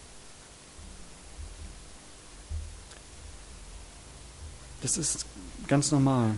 Das ist ganz normal.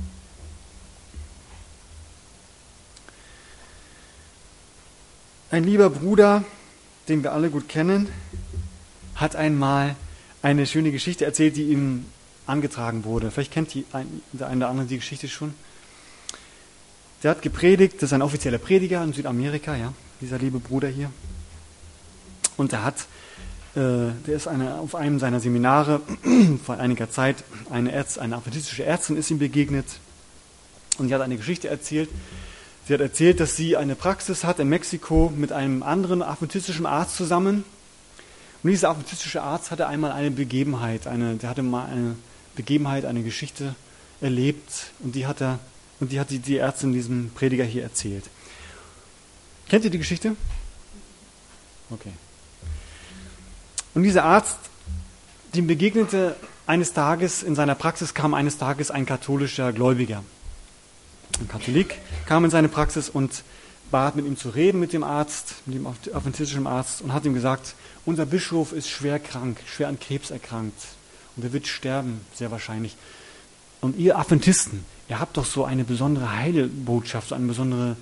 Ein lieber Bruder, den wir alle gut kennen, hat einmal eine schöne Geschichte erzählt, die ihm angetragen wurde. Vielleicht kennt die ein, der eine oder andere die Geschichte schon. Der hat gepredigt, das ist ein offizieller Prediger in Südamerika, ja, dieser liebe Bruder hier. Und der hat, äh, der ist eine, auf einem seiner Seminare vor einiger Zeit, eine, Ärzt, eine adventistische Ärztin ist ihm begegnet und die hat eine Geschichte erzählt. Sie hat erzählt, dass sie eine Praxis hat in Mexiko mit einem anderen adventistischen Arzt zusammen. Und dieser adventistische Arzt hatte einmal eine Begebenheit, eine, der hatte mal eine Begebenheit, eine Geschichte erlebt und die hat er, und die hat die, die Ärztin diesem Prediger hier erzählt. Kennt ihr die Geschichte? Okay. Und dieser Arzt, dem begegnete eines Tages, in seiner Praxis kam eines Tages ein katholischer Gläubiger. Ein Katholik kam in seine Praxis und bat mit ihm zu reden, mit dem Arzt, mit dem adventistischen Arzt, und hat ihm gesagt, unser Bischof ist schwer krank, schwer an Krebs erkrankt und er wird sterben, sehr wahrscheinlich. Und ihr Adventisten, ihr habt doch so eine besondere Heilbotschaft, so eine besondere,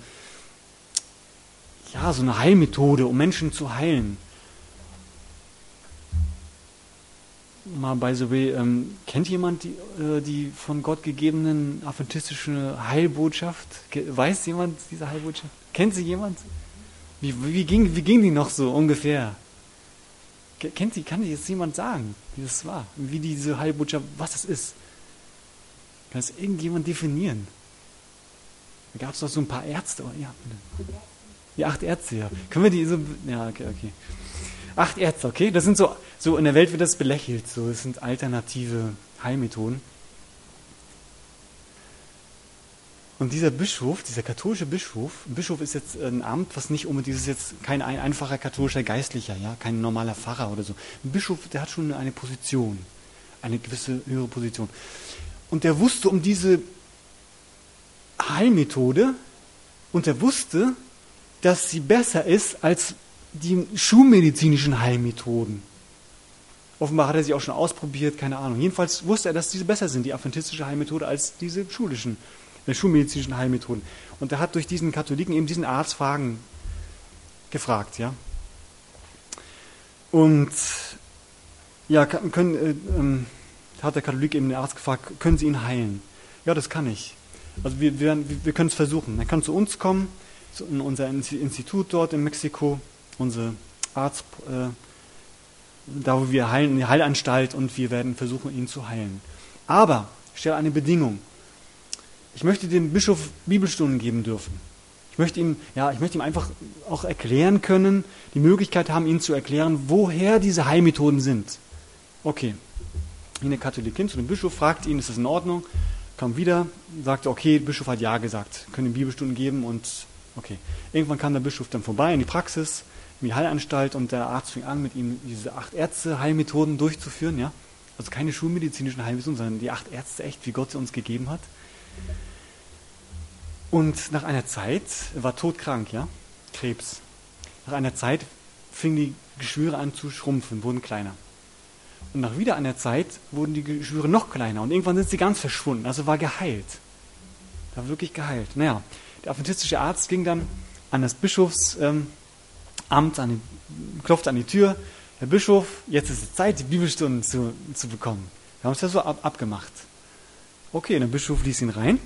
ja, so eine Heilmethode, um Menschen zu heilen. mal by the way, ähm, kennt jemand die, äh, die von Gott gegebenen adventistische Heilbotschaft? Ke- Weiß jemand diese Heilbotschaft? Kennt sie jemand? Wie, wie, ging, wie ging die noch so ungefähr? Ke- Kennt sie, kann jetzt jemand sagen, wie das war? Wie diese Heilbotschaft, was das ist? Kann es irgendjemand definieren? Da gab es doch so ein paar Ärzte. Oh, ja, bitte. Die acht Ärzte, ja. Können wir die so. Ja, okay, okay. Acht Ärzte, okay? Das sind so, so in der Welt wird das belächelt. So, das sind alternative Heilmethoden. Und dieser Bischof, dieser katholische Bischof, ein Bischof ist jetzt ein Amt, was nicht unbedingt, dieses jetzt kein ein, einfacher katholischer Geistlicher, ja, kein normaler Pfarrer oder so. Ein Bischof, der hat schon eine Position, eine gewisse höhere Position. Und der wusste um diese Heilmethode und er wusste, dass sie besser ist als die schulmedizinischen Heilmethoden. Offenbar hat er sie auch schon ausprobiert, keine Ahnung. Jedenfalls wusste er, dass diese besser sind, die adventistische Heilmethode, als diese schulischen, äh, schulmedizinischen Heilmethoden. Und er hat durch diesen Katholiken eben diesen Arzt Fragen gefragt, ja. Und ja, können, äh, ähm, hat der Katholik eben den Arzt gefragt, können Sie ihn heilen? Ja, das kann ich. Also wir, wir, wir können es versuchen. Er kann zu uns kommen, zu in unser Institut dort in Mexiko, unsere Arzt, äh, da wo wir heilen, in die Heilanstalt, und wir werden versuchen, ihn zu heilen. Aber ich stelle eine Bedingung. Ich möchte dem Bischof Bibelstunden geben dürfen. Ich möchte ihm, ja, ich möchte ihm einfach auch erklären können, die Möglichkeit haben, ihm zu erklären, woher diese Heilmethoden sind. Okay. Eine Katholikin zu dem Bischof, fragt ihn, ist das in Ordnung? Kam wieder, sagte, okay, der Bischof hat ja gesagt, können ihm Bibelstunden geben und okay. Irgendwann kam der Bischof dann vorbei in die Praxis, in die Heilanstalt, und der Arzt fing an, mit ihm diese acht Ärzte-Heilmethoden durchzuführen, ja. Also keine schulmedizinischen Heilmethoden, sondern die acht Ärzte echt, wie Gott sie uns gegeben hat. Und nach einer Zeit, er war todkrank, ja, Krebs. Nach einer Zeit fingen die Geschwüre an zu schrumpfen, wurden kleiner. Und nach wieder einer Zeit wurden die Geschwüre noch kleiner und irgendwann sind sie ganz verschwunden, also war geheilt. War wirklich geheilt. Naja, der adventistische Arzt ging dann an das Bischofsamt, ähm, an die, klopfte an die Tür. Herr Bischof, jetzt ist es Zeit, die Bibelstunden zu, zu bekommen. Wir haben es ja so ab, abgemacht. Okay, der Bischof ließ ihn rein.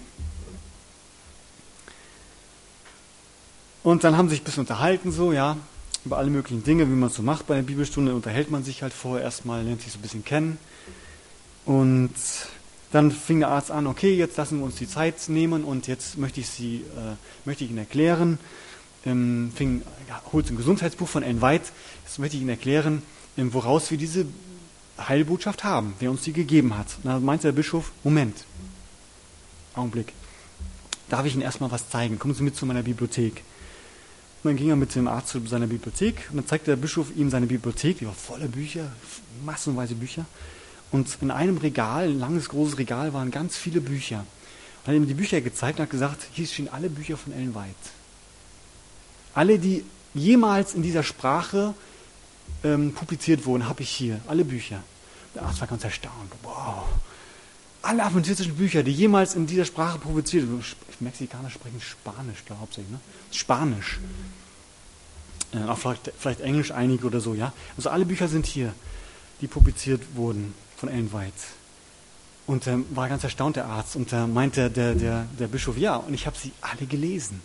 Und dann haben sie sich ein bisschen unterhalten, so, ja, über alle möglichen Dinge, wie man es so macht bei der Bibelstunde. Unterhält man sich halt vorher erstmal, lernt sich so ein bisschen kennen. Und dann fing der Arzt an, okay, jetzt lassen wir uns die Zeit nehmen und jetzt möchte ich Sie, äh, möchte ich Ihnen erklären, ähm, fing, ja, holt ein Gesundheitsbuch von Ellen White, jetzt möchte ich Ihnen erklären, ähm, woraus wir diese Heilbotschaft haben, wer uns die gegeben hat. Und da meinte der Bischof, Moment, Augenblick, darf ich Ihnen erstmal was zeigen? Kommen Sie mit zu meiner Bibliothek. Und dann ging er mit dem Arzt zu seiner Bibliothek und dann zeigte der Bischof ihm seine Bibliothek, die war voller Bücher, massenweise Bücher. Und in einem Regal, ein langes, großes Regal, waren ganz viele Bücher. Und hat ihm die Bücher gezeigt und hat gesagt, hier stehen alle Bücher von Ellen White. Alle, die jemals in dieser Sprache ähm, publiziert wurden, habe ich hier. Alle Bücher. Der Arzt war ganz erstaunt. Wow. Alle adventistischen Bücher, die jemals in dieser Sprache publiziert wurden. Mexikaner sprechen Spanisch, glaube ich, hauptsächlich. Ne? Spanisch. Äh, auch vielleicht, vielleicht Englisch einige oder so, ja. Also alle Bücher sind hier, die publiziert wurden von Ellen White. Und ähm, war ganz erstaunt, der Arzt. Und da äh, meinte der, der, der Bischof, ja, und ich habe sie alle gelesen.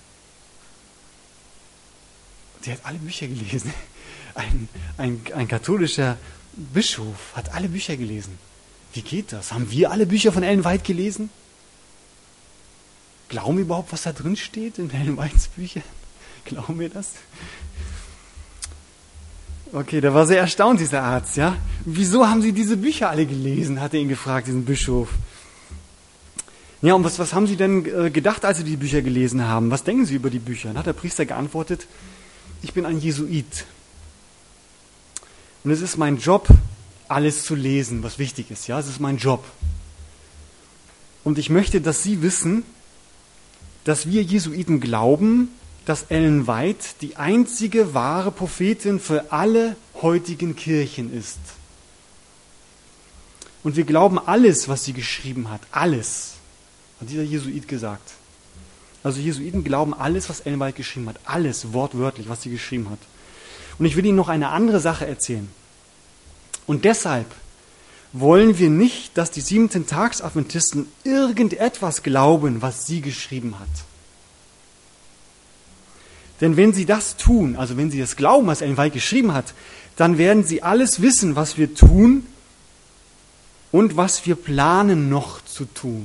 Der hat alle Bücher gelesen. Ein, ein, ein katholischer Bischof hat alle Bücher gelesen. Wie geht das? Haben wir alle Bücher von Ellen White gelesen? Glauben wir überhaupt, was da drin steht in Ellen Whites Büchern? Glauben wir das? Okay, der war sehr erstaunt, dieser Arzt, ja. Wieso haben Sie diese Bücher alle gelesen? Hat er ihn gefragt, diesen Bischof. Ja, und was, was haben Sie denn äh, gedacht, als Sie die Bücher gelesen haben? Was denken Sie über die Bücher? Dann hat der Priester geantwortet, ich bin ein Jesuit. Und es ist mein Job, alles zu lesen, was wichtig ist. Ja, es ist mein Job. Und ich möchte, dass Sie wissen, dass wir Jesuiten glauben, dass Ellen White die einzige wahre Prophetin für alle heutigen Kirchen ist. Und wir glauben alles, was sie geschrieben hat. Alles. Hat dieser Jesuit gesagt. Also Jesuiten glauben alles, was Ellen White geschrieben hat. Alles, wortwörtlich, was sie geschrieben hat. Und ich will Ihnen noch eine andere Sache erzählen. Und deshalb wollen wir nicht, dass die Siebenten-Tags-Adventisten irgendetwas glauben, was sie geschrieben hat. Denn wenn sie das tun, also wenn sie das glauben, was Ellen White geschrieben hat, dann werden sie alles wissen, was wir tun und was wir planen noch zu tun.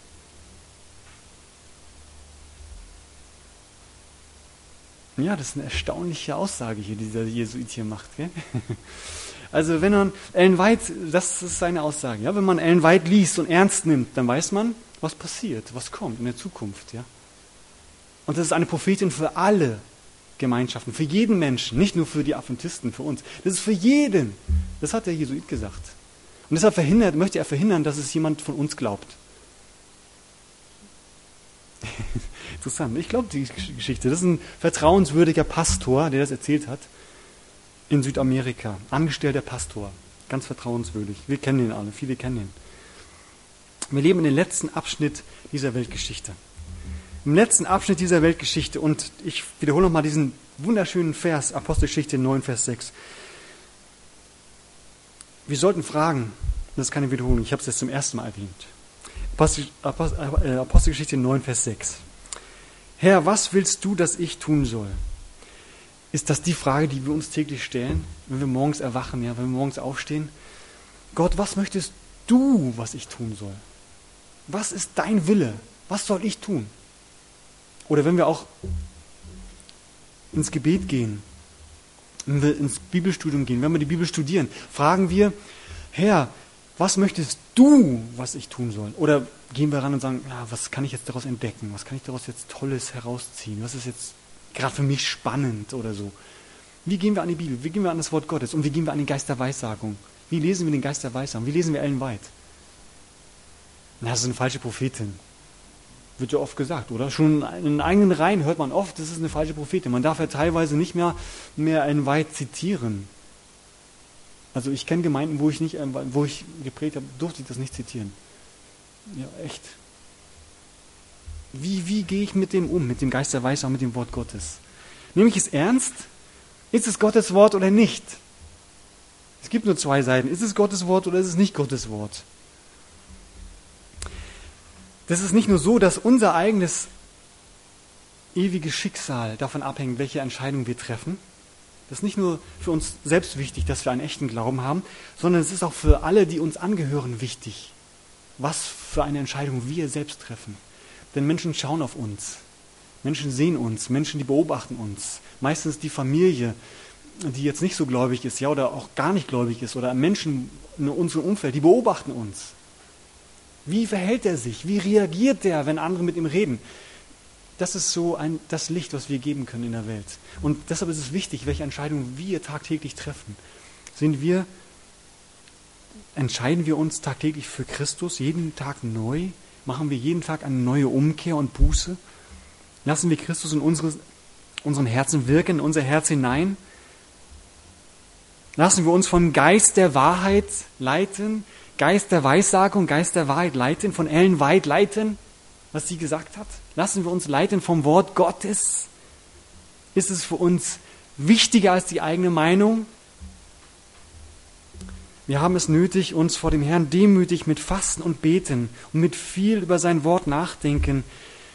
Ja, das ist eine erstaunliche Aussage hier, die dieser Jesuit hier macht. Gell? Also wenn man Ellen White, das ist seine Aussage, ja, wenn man Ellen White liest und ernst nimmt, dann weiß man, was passiert, was kommt in der Zukunft. Ja? Und das ist eine Prophetin für alle Gemeinschaften, für jeden Menschen, nicht nur für die Adventisten, für uns. Das ist für jeden. Das hat der Jesuit gesagt. Und deshalb verhindert, möchte er verhindern, dass es jemand von uns glaubt. Interessant. Ich glaube die Geschichte. Das ist ein vertrauenswürdiger Pastor, der das erzählt hat. In Südamerika. Angestellter Pastor. Ganz vertrauenswürdig. Wir kennen ihn alle. Viele kennen ihn. Wir leben in dem letzten Abschnitt dieser Weltgeschichte. Im letzten Abschnitt dieser Weltgeschichte. Und ich wiederhole nochmal diesen wunderschönen Vers, Apostelgeschichte neun, Vers sechs. Wir sollten fragen, das ist keine Wiederholung, ich habe es jetzt zum ersten Mal erwähnt. Apostel, Apostel, äh, Apostelgeschichte neun, Vers sechs. Herr, was willst du, dass ich tun soll? Ist das die Frage, die wir uns täglich stellen, wenn wir morgens erwachen, ja, wenn wir morgens aufstehen? Gott, was möchtest du, was ich tun soll? Was ist dein Wille? Was soll ich tun? Oder wenn wir auch ins Gebet gehen, wenn wir ins Bibelstudium gehen, wenn wir die Bibel studieren, fragen wir, Herr, was möchtest du, was ich tun soll? Oder gehen wir ran und sagen, ja, was kann ich jetzt daraus entdecken? Was kann ich daraus jetzt Tolles herausziehen? Was ist jetzt gerade für mich spannend oder so? Wie gehen wir an die Bibel? Wie gehen wir an das Wort Gottes? Und wie gehen wir an den Geist der Weissagung? Wie lesen wir den Geist der Weissagung? Wie lesen wir Ellen White? Na, das ist eine falsche Prophetin. Wird ja oft gesagt, oder? Schon in den eigenen Reihen hört man oft, das ist eine falsche Prophetin. Man darf ja teilweise nicht mehr, mehr Ellen White zitieren. Also ich kenne Gemeinden, wo ich nicht, wo ich gepredigt habe, durfte ich das nicht zitieren. Ja, echt. Wie, wie gehe ich mit dem um, mit dem Geist der Weissagung, mit dem Wort Gottes? Nehme ich es ernst? Ist es Gottes Wort oder nicht? Es gibt nur zwei Seiten. Ist es Gottes Wort oder ist es nicht Gottes Wort? Das ist nicht nur so, dass unser eigenes ewiges Schicksal davon abhängt, welche Entscheidung wir treffen. Das ist nicht nur für uns selbst wichtig, dass wir einen echten Glauben haben, sondern es ist auch für alle, die uns angehören, wichtig, was für eine Entscheidung wir selbst treffen. Denn Menschen schauen auf uns, Menschen sehen uns, Menschen, die beobachten uns. Meistens die Familie, die jetzt nicht so gläubig ist, ja, oder auch gar nicht gläubig ist, oder Menschen in unserem Umfeld, die beobachten uns. Wie verhält er sich? Wie reagiert er, wenn andere mit ihm reden? Das ist so ein, das Licht, was wir geben können in der Welt. Und deshalb ist es wichtig, welche Entscheidungen wir tagtäglich treffen. Sind wir, entscheiden wir uns tagtäglich für Christus, jeden Tag neu? Machen wir jeden Tag eine neue Umkehr und Buße? Lassen wir Christus in unsere, unseren Herzen wirken, in unser Herz hinein? Lassen wir uns vom Geist der Wahrheit leiten, Geist der Weissagung, Geist der Wahrheit leiten, von Ellen White leiten, was sie gesagt hat? Lassen wir uns leiten vom Wort Gottes? Ist es für uns wichtiger als die eigene Meinung? Wir haben es nötig, uns vor dem Herrn demütig mit Fasten und Beten und mit viel über sein Wort nachdenken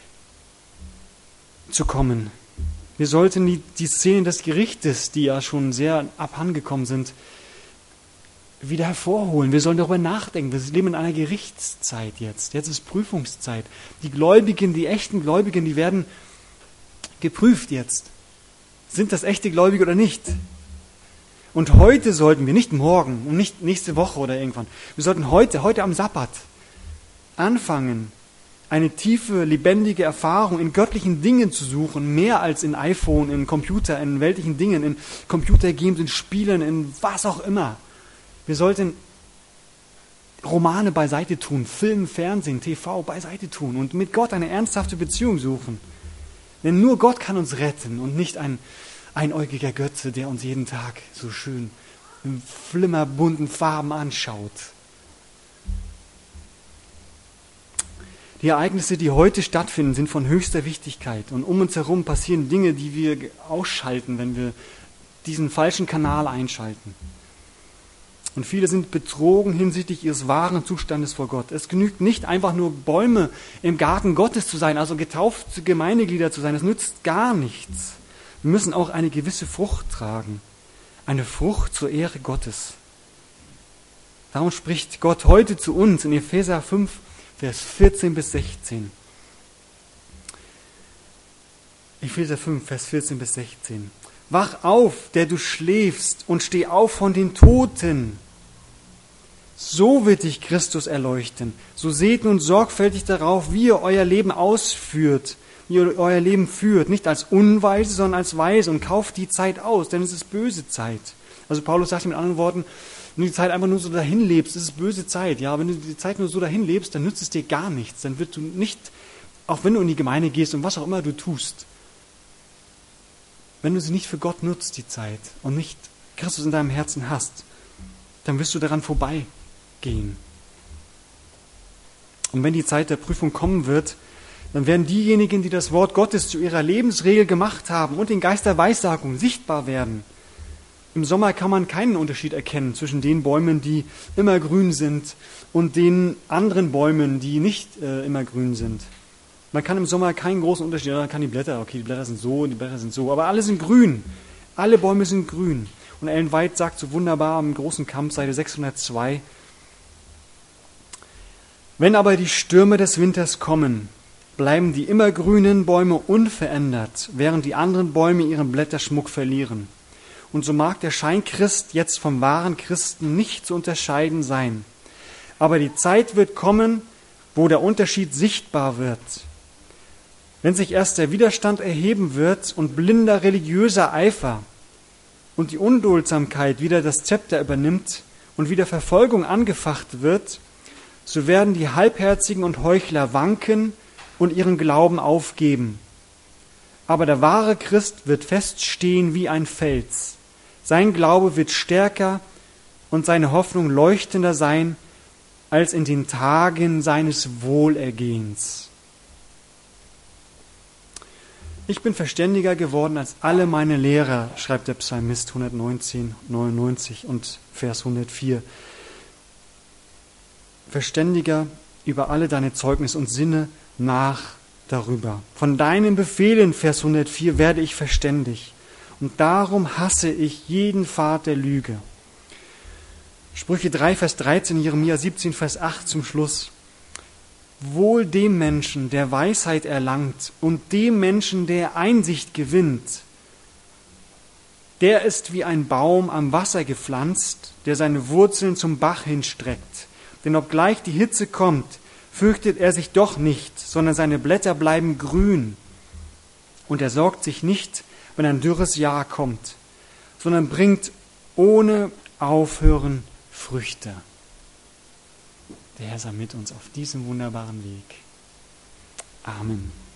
zu kommen. Wir sollten die, die Szenen des Gerichtes, die ja schon sehr abhandengekommen sind, wieder hervorholen. Wir sollen darüber nachdenken. Wir leben in einer Gerichtszeit jetzt. Jetzt ist Prüfungszeit. Die Gläubigen, die echten Gläubigen, die werden geprüft jetzt. Sind das echte Gläubige oder nicht? Und heute sollten wir, nicht morgen und nicht nächste Woche oder irgendwann, wir sollten heute, heute am Sabbat anfangen, eine tiefe, lebendige Erfahrung in göttlichen Dingen zu suchen, mehr als in iPhone, in Computer, in weltlichen Dingen, in Computergames, in Spielen, in was auch immer. Wir sollten Romane beiseite tun, Film, Fernsehen, T V beiseite tun und mit Gott eine ernsthafte Beziehung suchen. Denn nur Gott kann uns retten und nicht ein einäugiger Götze, der uns jeden Tag so schön in flimmerbunten Farben anschaut. Die Ereignisse, die heute stattfinden, sind von höchster Wichtigkeit. Und um uns herum passieren Dinge, die wir ausschalten, wenn wir diesen falschen Kanal einschalten. Und viele sind betrogen hinsichtlich ihres wahren Zustandes vor Gott. Es genügt nicht einfach nur Bäume im Garten Gottes zu sein, also getaufte Gemeindeglieder zu sein. Das nützt gar nichts. Wir müssen auch eine gewisse Frucht tragen. Eine Frucht zur Ehre Gottes. Darum spricht Gott heute zu uns in Epheser fünf, Vers vierzehn bis sechzehn. Epheser fünf, Vers vierzehn bis sechzehn. Wach auf, der du schläfst, und steh auf von den Toten. So wird dich Christus erleuchten. So seht nun sorgfältig darauf, wie ihr euer Leben ausführt, wie ihr euer Leben führt. Nicht als Unweise, sondern als Weise, und kauft die Zeit aus, denn es ist böse Zeit. Also Paulus sagt mit anderen Worten, wenn du die Zeit einfach nur so dahin lebst, ist es böse Zeit. Ja, wenn du die Zeit nur so dahin lebst, dann nützt es dir gar nichts. Dann wird du nicht, auch wenn du in die Gemeinde gehst und was auch immer du tust, wenn du sie nicht für Gott nutzt, die Zeit, und nicht Christus in deinem Herzen hast, dann wirst du daran vorbeigehen. Und wenn die Zeit der Prüfung kommen wird, dann werden diejenigen, die das Wort Gottes zu ihrer Lebensregel gemacht haben und den Geist der Weissagung sichtbar werden. Im Sommer kann man keinen Unterschied erkennen zwischen den Bäumen, die immer grün sind, und den anderen Bäumen, die nicht äh, immer grün sind. Man kann im Sommer keinen großen Unterschied, man kann die Blätter, okay, die Blätter sind so, die Blätter sind so, aber alle sind grün. Alle Bäume sind grün. Und Ellen White sagt so wunderbar im großen Kampf, Seite sechshundertzwei, wenn aber die Stürme des Winters kommen, bleiben die immergrünen Bäume unverändert, während die anderen Bäume ihren Blätterschmuck verlieren. Und so mag der Scheinchrist jetzt vom wahren Christen nicht zu unterscheiden sein. Aber die Zeit wird kommen, wo der Unterschied sichtbar wird. Wenn sich erst der Widerstand erheben wird und blinder religiöser Eifer und die Unduldsamkeit wieder das Zepter übernimmt und wieder Verfolgung angefacht wird, so werden die Halbherzigen und Heuchler wanken und ihren Glauben aufgeben. Aber der wahre Christ wird feststehen wie ein Fels. Sein Glaube wird stärker und seine Hoffnung leuchtender sein als in den Tagen seines Wohlergehens. Ich bin verständiger geworden als alle meine Lehrer, schreibt der Psalmist hundertneunzehn, neunundneunzig und Vers hundertvier. Verständiger über alle deine Zeugnisse und sinne nach darüber. Von deinen Befehlen, Vers hundertvier, werde ich verständig. Und darum hasse ich jeden Pfad der Lüge. Sprüche drei, Vers dreizehn, Jeremia siebzehn, Vers acht zum Schluss. Wohl dem Menschen, der Weisheit erlangt, und dem Menschen, der Einsicht gewinnt. Der ist wie ein Baum am Wasser gepflanzt, der seine Wurzeln zum Bach hinstreckt. Denn obgleich die Hitze kommt, fürchtet er sich doch nicht, sondern seine Blätter bleiben grün. Und er sorgt sich nicht, wenn ein dürres Jahr kommt, sondern bringt ohne Aufhören Früchte. Der Herr sei mit uns auf diesem wunderbaren Weg. Amen.